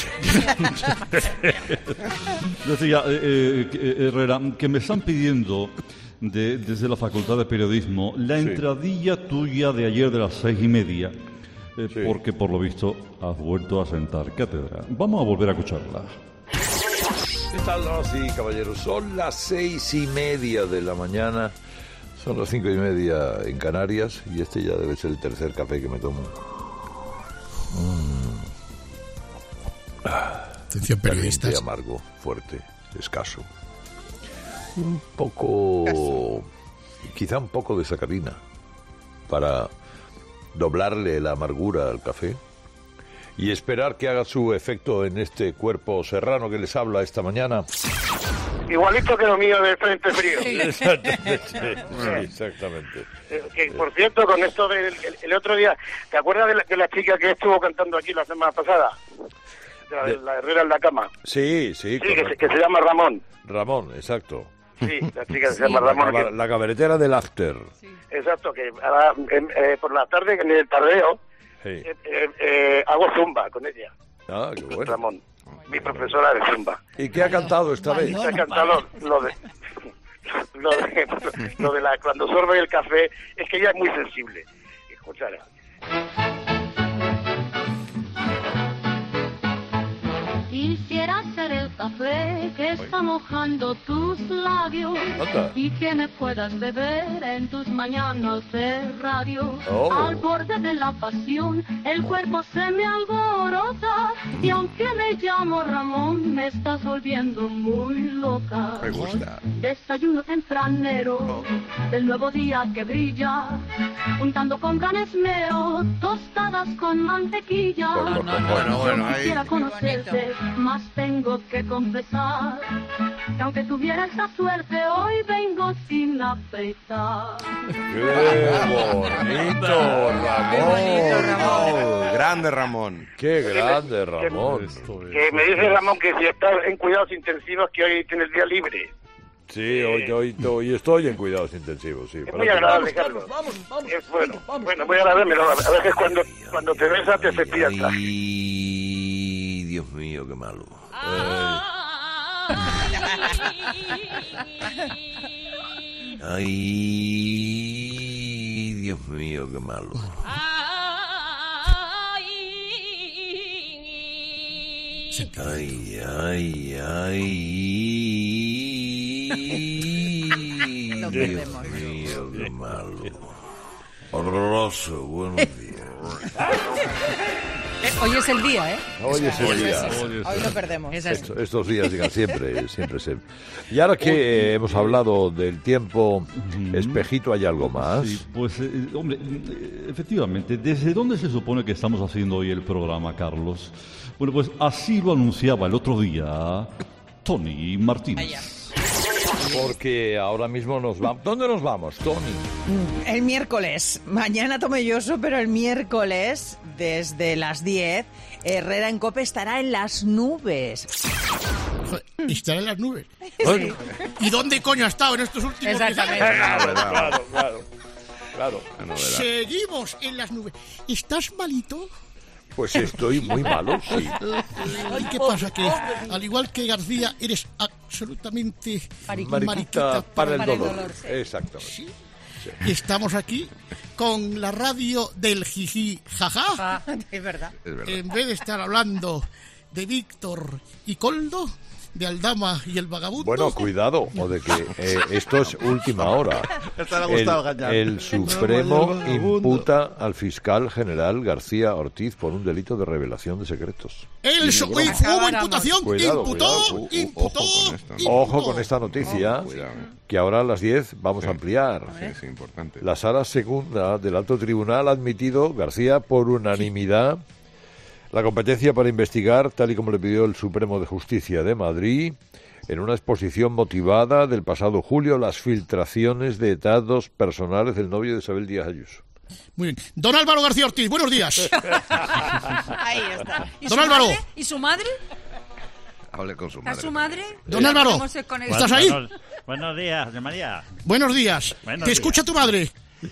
Decía, eh, eh, Herrera, que me están pidiendo de- desde la Facultad de Periodismo la Sí. entradilla tuya de ayer de las seis y media, eh, porque por lo visto has vuelto a sentar cátedra. Vamos a volver a escucharla. ¿Qué tal, damas y caballeros? Son las seis y media de la mañana, son las cinco y media en Canarias, y este ya debe ser el tercer café que me tomo. Mm. Ah, Atención, periodistas. caliente, amargo, fuerte, escaso. Un poco, quizá un poco de sacarina, para doblarle la amargura al café y esperar que haga su efecto en este cuerpo serrano que les habla esta mañana. Igualito que lo mío del frente frío. Exactamente. Sí, exactamente. Eh, Que, por cierto, con esto del el, el otro día, ¿te acuerdas de la, de la chica que estuvo cantando aquí la semana pasada? De la, de la Herrera en la cama. Sí, sí. Sí, que se, correcto. que se llama Ramón. Ramón, exacto. Sí, la chica que se llama Ramón. La, que- la cabaretera del after. exacto, que ahora, em, eh, por la tarde, en el tardeo, Sí. eh, eh, eh, hago zumba con ella. Ah, qué bueno. Ramón, mi profesora de zumba. ¿Y qué ha cantado esta vez? Se ha cantado lo de... Lo de, lo de la, cuando sorbe el café, es que ella es muy sensible. Escuchar. Quisiera ser el café que está mojando tus labios Anda. y que me puedas beber en tus mañanas de radio. Oh. Al borde de la pasión, el cuerpo se me alborota y aunque me llamo Ramón, me estás volviendo muy loca. Me gusta. Desayuno tempranero del nuevo día que brilla, untando con gran esmero tostadas con mantequilla. Bueno, bueno, bueno, ahí. Quisiera conocerte, más tengo que confesar que aunque tuviera esa suerte, hoy vengo sin afeitar. ¡Qué bonito, Ramón! Oh, grande Ramón. ¡Qué grande, Ramón! Que me dice Ramón que si estás en cuidados intensivos, que hoy tienes día libre. Sí, hoy, hoy, hoy estoy en cuidados intensivos, sí. Es muy agradable, Carlos. Vamos, vamos, es bueno, vamos. Bueno, muy agradable, pero a veces cuando, cuando te besa te despierta. Ay, Dios mío, qué malo. Ay, Dios mío, qué malo. Ay, ay, ay. Dios mío, qué malo. Horroroso, buenos días. Hoy es el día, ¿eh? Hoy es el día. Hoy lo perdemos. Esto, estos días llegan siempre, siempre, siempre. Y ahora que eh, hemos hablado del tiempo, espejito, ¿hay algo más? Sí, pues, eh, hombre, efectivamente, ¿desde dónde se supone que estamos haciendo hoy el programa, Carlos? Bueno, pues así lo anunciaba el otro día Tony Martínez. Porque ahora mismo nos vamos. ¿Dónde nos vamos, Tony? El miércoles. Mañana tomelloso, pero el miércoles, desde las diez, Herrera en COPE estará en las nubes. Estará en las nubes. Sí. ¿Y dónde coño ha estado en estos últimos días? Exactamente. Claro, claro, claro. claro. Seguimos en las nubes. ¿Estás malito? Pues estoy muy malo, sí. Ay, ¿qué pasa? Que al igual que García, eres absolutamente mariquita, mariquita para, para el dolor. dolor, sí. Exactamente. ¿Sí? Sí. Estamos aquí con la radio del jiji jaja. Es verdad. Es verdad. En vez de estar hablando de Víctor y Coldo, de Aldama y el vagabundo. Bueno, cuidado, o de que eh, esto es última hora. El, el Supremo imputa al fiscal general García Ortiz por un delito de revelación de secretos. El so hubo imputación, cuidado, imputó, cuidado. imputó, Ojo con, imputó. Ojo con esta noticia, que ahora a las diez vamos sí. a ampliar. Sí, sí, importante. La Sala Segunda del Alto Tribunal ha admitido, García, por unanimidad, la competencia para investigar, tal y como le pidió el Supremo de Justicia de Madrid, en una exposición motivada del pasado julio, las filtraciones de datos personales del novio de Isabel Díaz Ayuso. Muy bien. Don Álvaro García Ortiz, buenos días. Ahí está. ¿Y Don su Álvaro. Madre? ¿Y su madre? Hable con su madre. ¿Está su madre? Don Álvaro, ¿estás ahí? Buenos, buenos días, doña María. Buenos días. Buenos Te días. escucha tu madre.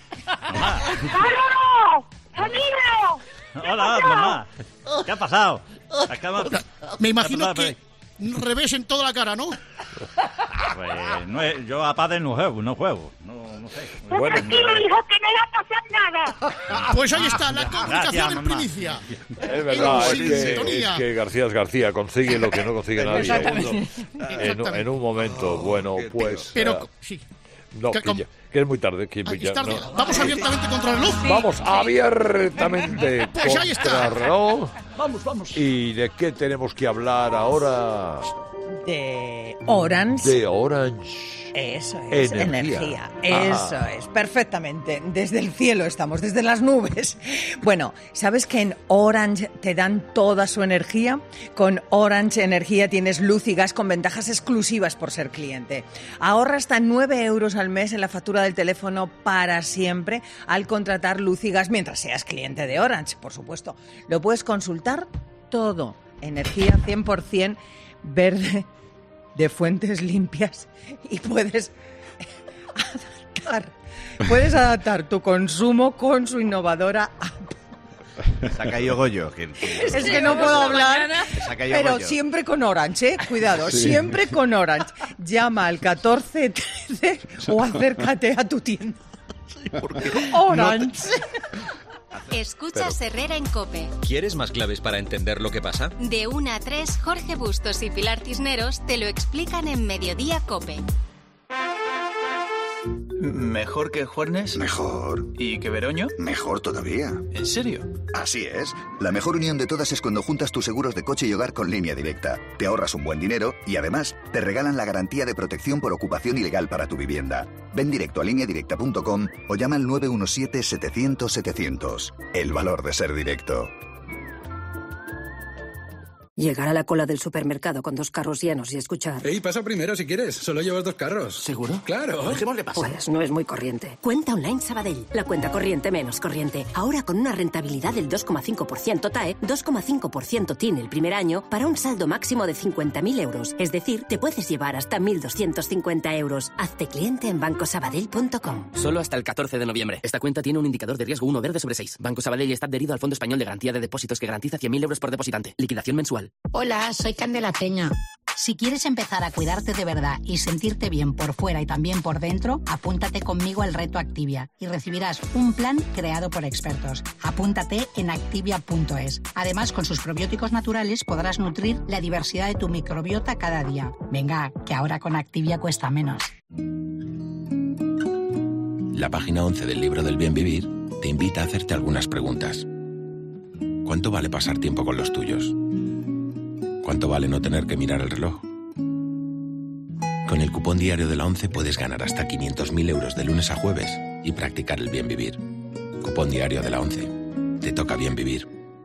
¡Álvaro! ¡Amigo! Hola, mamá. ¿Qué ha pasado? Acaba... Me imagino que revés en toda la cara, ¿no? Pues no es, yo a padre no juego, no juego. No, no sé. Pues Bueno, tranquilo, no, hijo, que no le va a pasar nada. Pues ahí está, la comunicación Gracias, en mamá. primicia. Es verdad, es En que, sintonía. es que García es García, consigue lo que no consigue nadie. Exactamente. En, un- en un momento, bueno, pues... Pero, eh, sí. no, que que, com- ya- que es muy tarde. Que Ahí ya, está, no. Vamos abiertamente contra el reloj. Vamos abiertamente Pues ahí está. contra el reloj. Vamos, vamos. ¿Y de qué tenemos que hablar ahora? De Orange. De Orange. Eso es, Energía. energía. Ah. Eso es, perfectamente. Desde el cielo estamos, desde las nubes. Bueno, ¿sabes que en Orange te dan toda su energía? Con Orange Energía tienes luz y gas con ventajas exclusivas por ser cliente. Ahorra hasta nueve euros al mes en la factura del teléfono para siempre al contratar luz y gas mientras seas cliente de Orange, por supuesto. Lo puedes consultar todo. Energía cien por ciento verde, de fuentes limpias, y puedes adaptar, puedes adaptar tu consumo con su innovadora app. Se ha caído Goyo. Que, que... Es que no puedo hablar, Se ha caído pero Goyo. siempre con Orange, ¿eh? Cuidado, Sí. siempre con Orange. Llama al catorce trece o acércate a tu tienda. Orange. Escuchas Herrera en COPE. ¿Quieres más claves para entender lo que pasa? De una a tres, Jorge Bustos y Pilar Cisneros te lo explican en Mediodía COPE. ¿Mejor que Juernes? Mejor. ¿Y que Veroño? Mejor todavía. ¿En serio? Así es. La mejor unión de todas es cuando juntas tus seguros de coche y hogar con Línea Directa. Te ahorras un buen dinero y además te regalan la garantía de protección por ocupación ilegal para tu vivienda. Ven directo a línea directa punto com o llama al nueve uno siete, setecientos, setecientos. El valor de ser directo. Llegar a la cola del supermercado con dos carros llenos y escuchar... Ey, pasa primero si quieres. Solo llevas dos carros. ¿Seguro? Claro. Dejémosle pasar. Pues no es muy corriente. Cuenta Online Sabadell. La cuenta corriente menos corriente. Ahora con una rentabilidad del dos coma cinco por ciento T A E, dos coma cinco por ciento T I N el primer año para un saldo máximo de cincuenta mil euros. Es decir, te puedes llevar hasta mil doscientos cincuenta euros. Hazte cliente en banco sabadell punto com. Solo hasta el catorce de noviembre. Esta cuenta tiene un indicador de riesgo uno verde sobre seis. Banco Sabadell está adherido al Fondo Español de Garantía de Depósitos que garantiza cien mil euros por depositante. Liquidación mensual. Hola, soy Candela Peña. Si quieres empezar a cuidarte de verdad y sentirte bien por fuera y también por dentro, apúntate conmigo al reto Activia y recibirás un plan creado por expertos. Apúntate en activia punto es. Además, con sus probióticos naturales podrás nutrir la diversidad de tu microbiota cada día. Venga, que ahora con Activia cuesta menos. La página once del libro del bien vivir te invita a hacerte algunas preguntas. ¿Cuánto vale pasar tiempo con los tuyos? ¿Cuánto vale no tener que mirar el reloj? Con el cupón diario de la ONCE puedes ganar hasta quinientos mil euros de lunes a jueves y practicar el bien vivir. Cupón diario de la ONCE. Te toca bien vivir.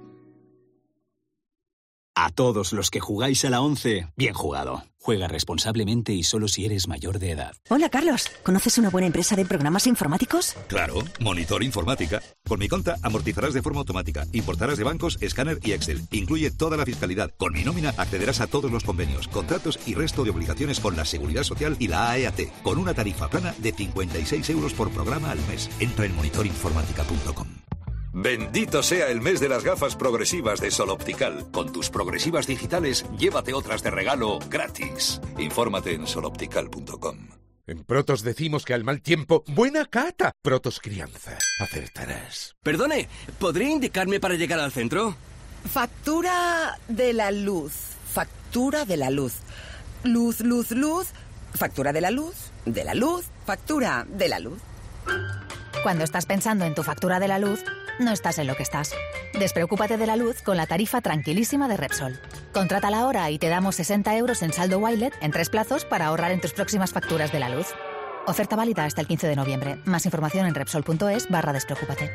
A todos los que jugáis a la ONCE, bien jugado. Juega responsablemente y solo si eres mayor de edad. Hola, Carlos. ¿Conoces una buena empresa de programas informáticos? Claro, Monitor Informática. Con mi conta amortizarás de forma automática, importarás de bancos, escáner y Excel. Incluye toda la fiscalidad. Con mi nómina accederás a todos los convenios, contratos y resto de obligaciones con la Seguridad Social y la A E A T, con una tarifa plana de cincuenta y seis euros por programa al mes. Entra en monitor informática punto com. Bendito sea el mes de las gafas progresivas de Sol Optical. Con tus progresivas digitales, llévate otras de regalo gratis. Infórmate en sol optical punto com. En Protos decimos que al mal tiempo, buena cata. Protos Crianza. Acertarás. Perdone, ¿podría indicarme para llegar al centro? Factura de la luz. Factura de la luz. Luz, luz, luz. Factura de la luz. De la luz. Factura de la luz. Cuando estás pensando en tu factura de la luz, no estás en lo que estás. Despreocúpate de la luz con la tarifa tranquilísima de Repsol. Contrátala ahora y te damos sesenta euros en saldo Wilet en tres plazos para ahorrar en tus próximas facturas de la luz. Oferta válida hasta el quince de noviembre. Más información en repsol punto es barra despreocúpate.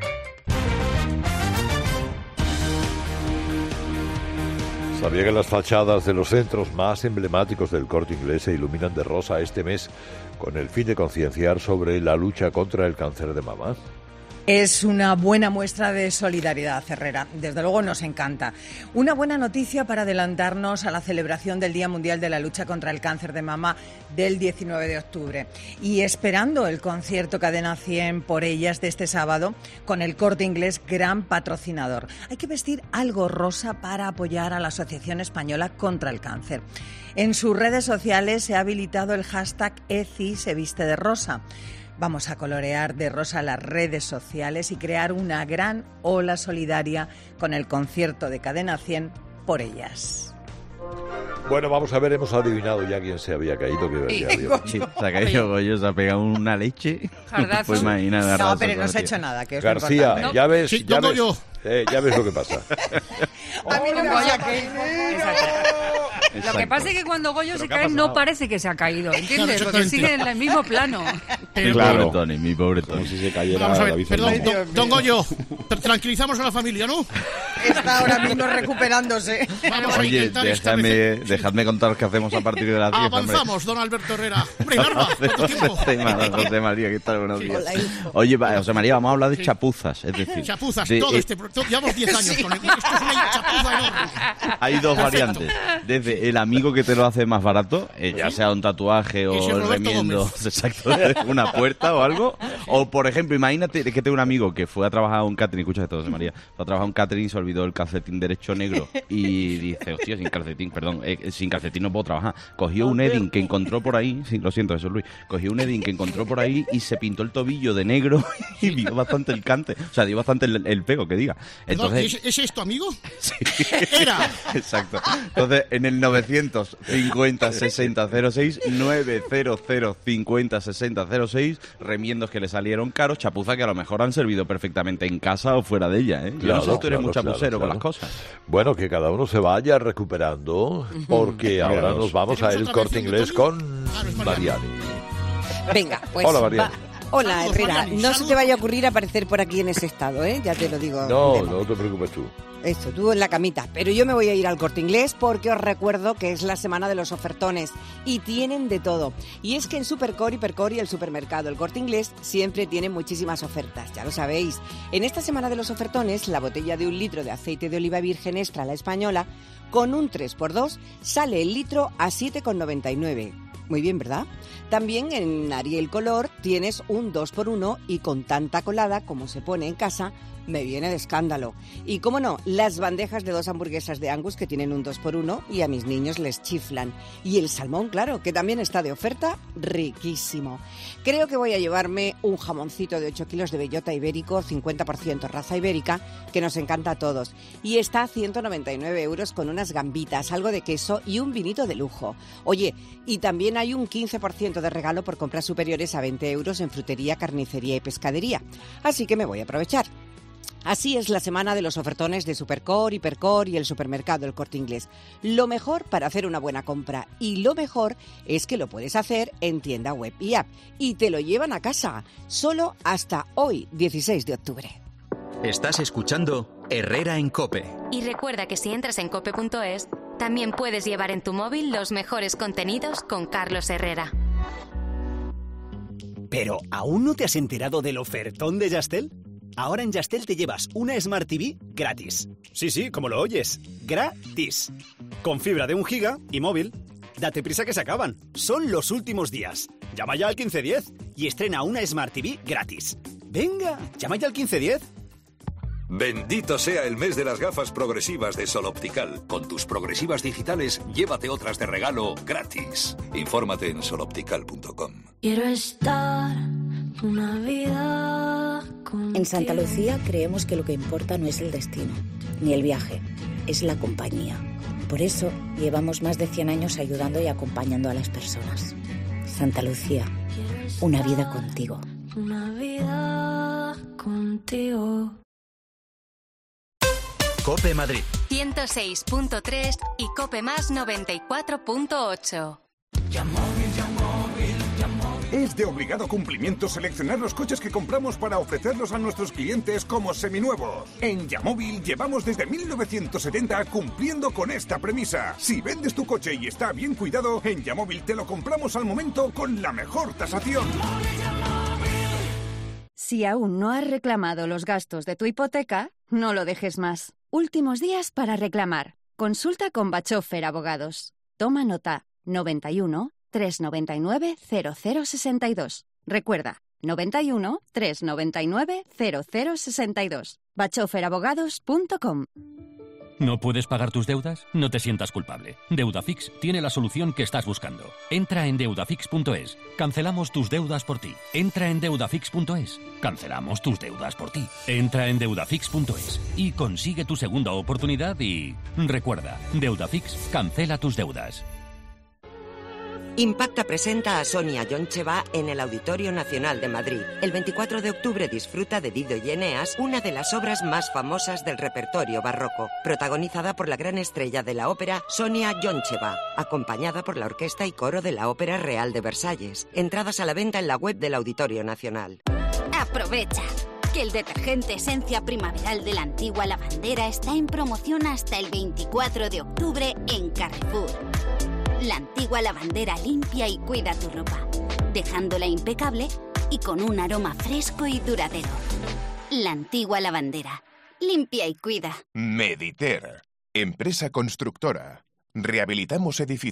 ¿Sabía que las fachadas de los centros más emblemáticos del Corte Inglés se iluminan de rosa este mes con el fin de concienciar sobre la lucha contra el cáncer de mama? Es una buena muestra de solidaridad, Herrera. Desde luego nos encanta. Una buena noticia para adelantarnos a la celebración del Día Mundial de la Lucha contra el Cáncer de Mama del diecinueve de octubre. Y esperando el concierto Cadena cien por ellas de este sábado, con el Corte Inglés gran patrocinador. Hay que vestir algo rosa para apoyar a la Asociación Española contra el Cáncer. En sus redes sociales se ha habilitado el hashtag ECI se viste de rosa. Vamos a colorear de rosa las redes sociales y crear una gran ola solidaria con el concierto de Cadena cien por ellas. Bueno, vamos a ver, hemos adivinado ya quién se había caído. Que Sí, había... Goyo. Sí, se ha caído Goyo, se ha pegado una leche. Jardazo. Pues imagina, No, pero no se ha hecho nada, que es lo García, importante. ya ves, Sí, ya, no, ves Goyo. eh, ya ves lo que pasa. A mí no me Goyo, ha Lo que pasa es que cuando Goyo ¿Pero se qué ha cae pasado? no parece que se ha caído, ¿entiendes? Claro, Porque exactamente. sigue en el mismo plano. Mi pobre Tony, mi pobre Tony. Como si se cayera Vamos a ver, David perdón, Fernández. don, don Goyo, tra- tranquilizamos a la familia, ¿no? Está ahora mismo recuperándose. Vamos a Oye, intentar déjame, establecer... dejadme contar qué hacemos a partir de las diez. Avanzamos, don Alberto Herrera. Hombre, Larva, ¿cuánto tiempo? José, María, José María, ¿qué tal? Buenos días. Hola, hijo. Oye, va, José María, vamos a hablar de Sí. chapuzas, es decir... Chapuzas, de- todo eh, este... pro- Llevamos diez años con el... Esto es una chapuza enorme. Hay dos Perfecto. variantes. Desde el amigo que te lo hace más barato, eh, ya sea un tatuaje o Ese es el Roberto remiendo, Gómez. exacto, de una puerta o algo. O, por ejemplo, imagínate que tengo un amigo que fue a trabajar a un catering, escucha esto, José María, fue a trabajar a un catering y se olvidó el calcetín derecho negro. Y dice, hostia, sin calcetín, perdón, eh, sin calcetín no puedo trabajar. Cogió un Edding que encontró por ahí, sí, lo siento, eso es Luis, cogió un Edding que encontró por ahí y se pintó el tobillo de negro y dio bastante el cante, o sea, dio bastante el, el pego, que diga. Perdón, Entonces, ¿ese, ese es tu amigo? Sí. Era. Exacto. Entonces, en el novecientos cincuenta sesenta cero seis, novecientos cincuenta sesenta cero seis, remiendos que le salieron caros, chapuza que a lo mejor han servido perfectamente en casa o fuera de ella, ¿eh? Yo no sé si tú eres claro, muy claro, chapucero con claro. las cosas. Bueno, que cada uno se vaya recuperando, porque ahora Vámonos. nos vamos a El Corte Inglés con Mariani. Venga, pues... Hola, Mariani. va. Hola, Saludos, Herrera. Mariani, No se saludos. te vaya a ocurrir aparecer por aquí en ese estado, ¿eh? Ya te lo digo. No, de- no te preocupes tú. Eso, tú en la camita. Pero yo me voy a ir al Corte Inglés porque os recuerdo que es la semana de los ofertones y tienen de todo. Y es que en Supercore, Hipercore y el supermercado El Corte Inglés siempre tienen muchísimas ofertas, ya lo sabéis. En esta semana de los ofertones, la botella de un litro de aceite de oliva virgen extra, la española, con un tres por dos, sale el litro a siete con noventa y nueve. Muy bien, ¿verdad? También en Ariel Color tienes un dos por uno y con tanta colada como se pone en casa, me viene de escándalo. Y cómo no, las bandejas de dos hamburguesas de Angus que tienen un dos por uno y a mis niños les chiflan. Y el salmón, claro, que también está de oferta, riquísimo. Creo que voy a llevarme un jamoncito de ocho kilos de bellota ibérico, cincuenta por ciento raza ibérica, que nos encanta a todos. Y está a ciento noventa y nueve euros con unas gambitas, algo de queso y un vinito de lujo. Oye, y también hay un quince por ciento de regalo por compras superiores a veinte euros en frutería, carnicería y pescadería. Así que me voy a aprovechar. Así es la semana de los ofertones de Supercore, Hipercore y el supermercado El Corte Inglés. Lo mejor para hacer una buena compra y lo mejor es que lo puedes hacer en tienda web y app y te lo llevan a casa, solo hasta hoy, dieciséis de octubre. Estás escuchando Herrera en COPE. Y recuerda que si entras en cope punto es, también puedes llevar en tu móvil los mejores contenidos con Carlos Herrera. ¿Pero aún no te has enterado del ofertón de Yastel? Ahora en Yastel te llevas una Smart T V gratis. Sí, sí, como lo oyes, gratis. Con fibra de un giga y móvil. Date prisa que se acaban. Son los últimos días. Llama ya al quince diez y estrena una Smart T V gratis. Venga, llama ya al quince diez. Bendito sea el mes de las gafas progresivas de Sol Optical. Con tus progresivas digitales, llévate otras de regalo gratis. Infórmate en sol optical punto com. Quiero estar una vida contigo. En Santa Lucía creemos que lo que importa no es el destino, ni el viaje, es la compañía. Por eso llevamos más de cien años ayudando y acompañando a las personas. Santa Lucía, una vida contigo. Una vida contigo. COPE Madrid ciento seis punto tres y COPE Más noventa y cuatro punto ocho. Es de obligado cumplimiento seleccionar los coches que compramos para ofrecerlos a nuestros clientes como seminuevos. En Yamóvil llevamos desde mil novecientos setenta cumpliendo con esta premisa. Si vendes tu coche y está bien cuidado, en Yamóvil te lo compramos al momento con la mejor tasación. Si aún no has reclamado los gastos de tu hipoteca, no lo dejes más. Últimos días para reclamar. Consulta con Bachofer Abogados. Toma nota. noventa y uno, trescientos noventa y nueve, cero cero sesenta y dos. Recuerda, noventa y uno, trescientos noventa y nueve, cero cero sesenta y dos. bachofer abogados punto com. ¿No puedes pagar tus deudas? No te sientas culpable. Deudafix tiene la solución que estás buscando. Entra en deudafix punto es. Cancelamos tus deudas por ti. Entra en deudafix punto es. Cancelamos tus deudas por ti. Entra en deudafix punto es y consigue tu segunda oportunidad y... recuerda, Deudafix cancela tus deudas. Impacta presenta a Sonia Yoncheva en el Auditorio Nacional de Madrid. El veinticuatro de octubre disfruta de Dido y Eneas, una de las obras más famosas del repertorio barroco, protagonizada por la gran estrella de la ópera Sonia Yoncheva, acompañada por la orquesta y coro de la Ópera Real de Versalles. Entradas a la venta en la web del Auditorio Nacional. Aprovecha que el detergente Esencia Primaveral de la Antigua Lavandera está en promoción hasta el veinticuatro de octubre en Carrefour. La Antigua Lavandera limpia y cuida tu ropa, dejándola impecable y con un aroma fresco y duradero. La Antigua Lavandera, limpia y cuida. Mediter, empresa constructora. Rehabilitamos edificios.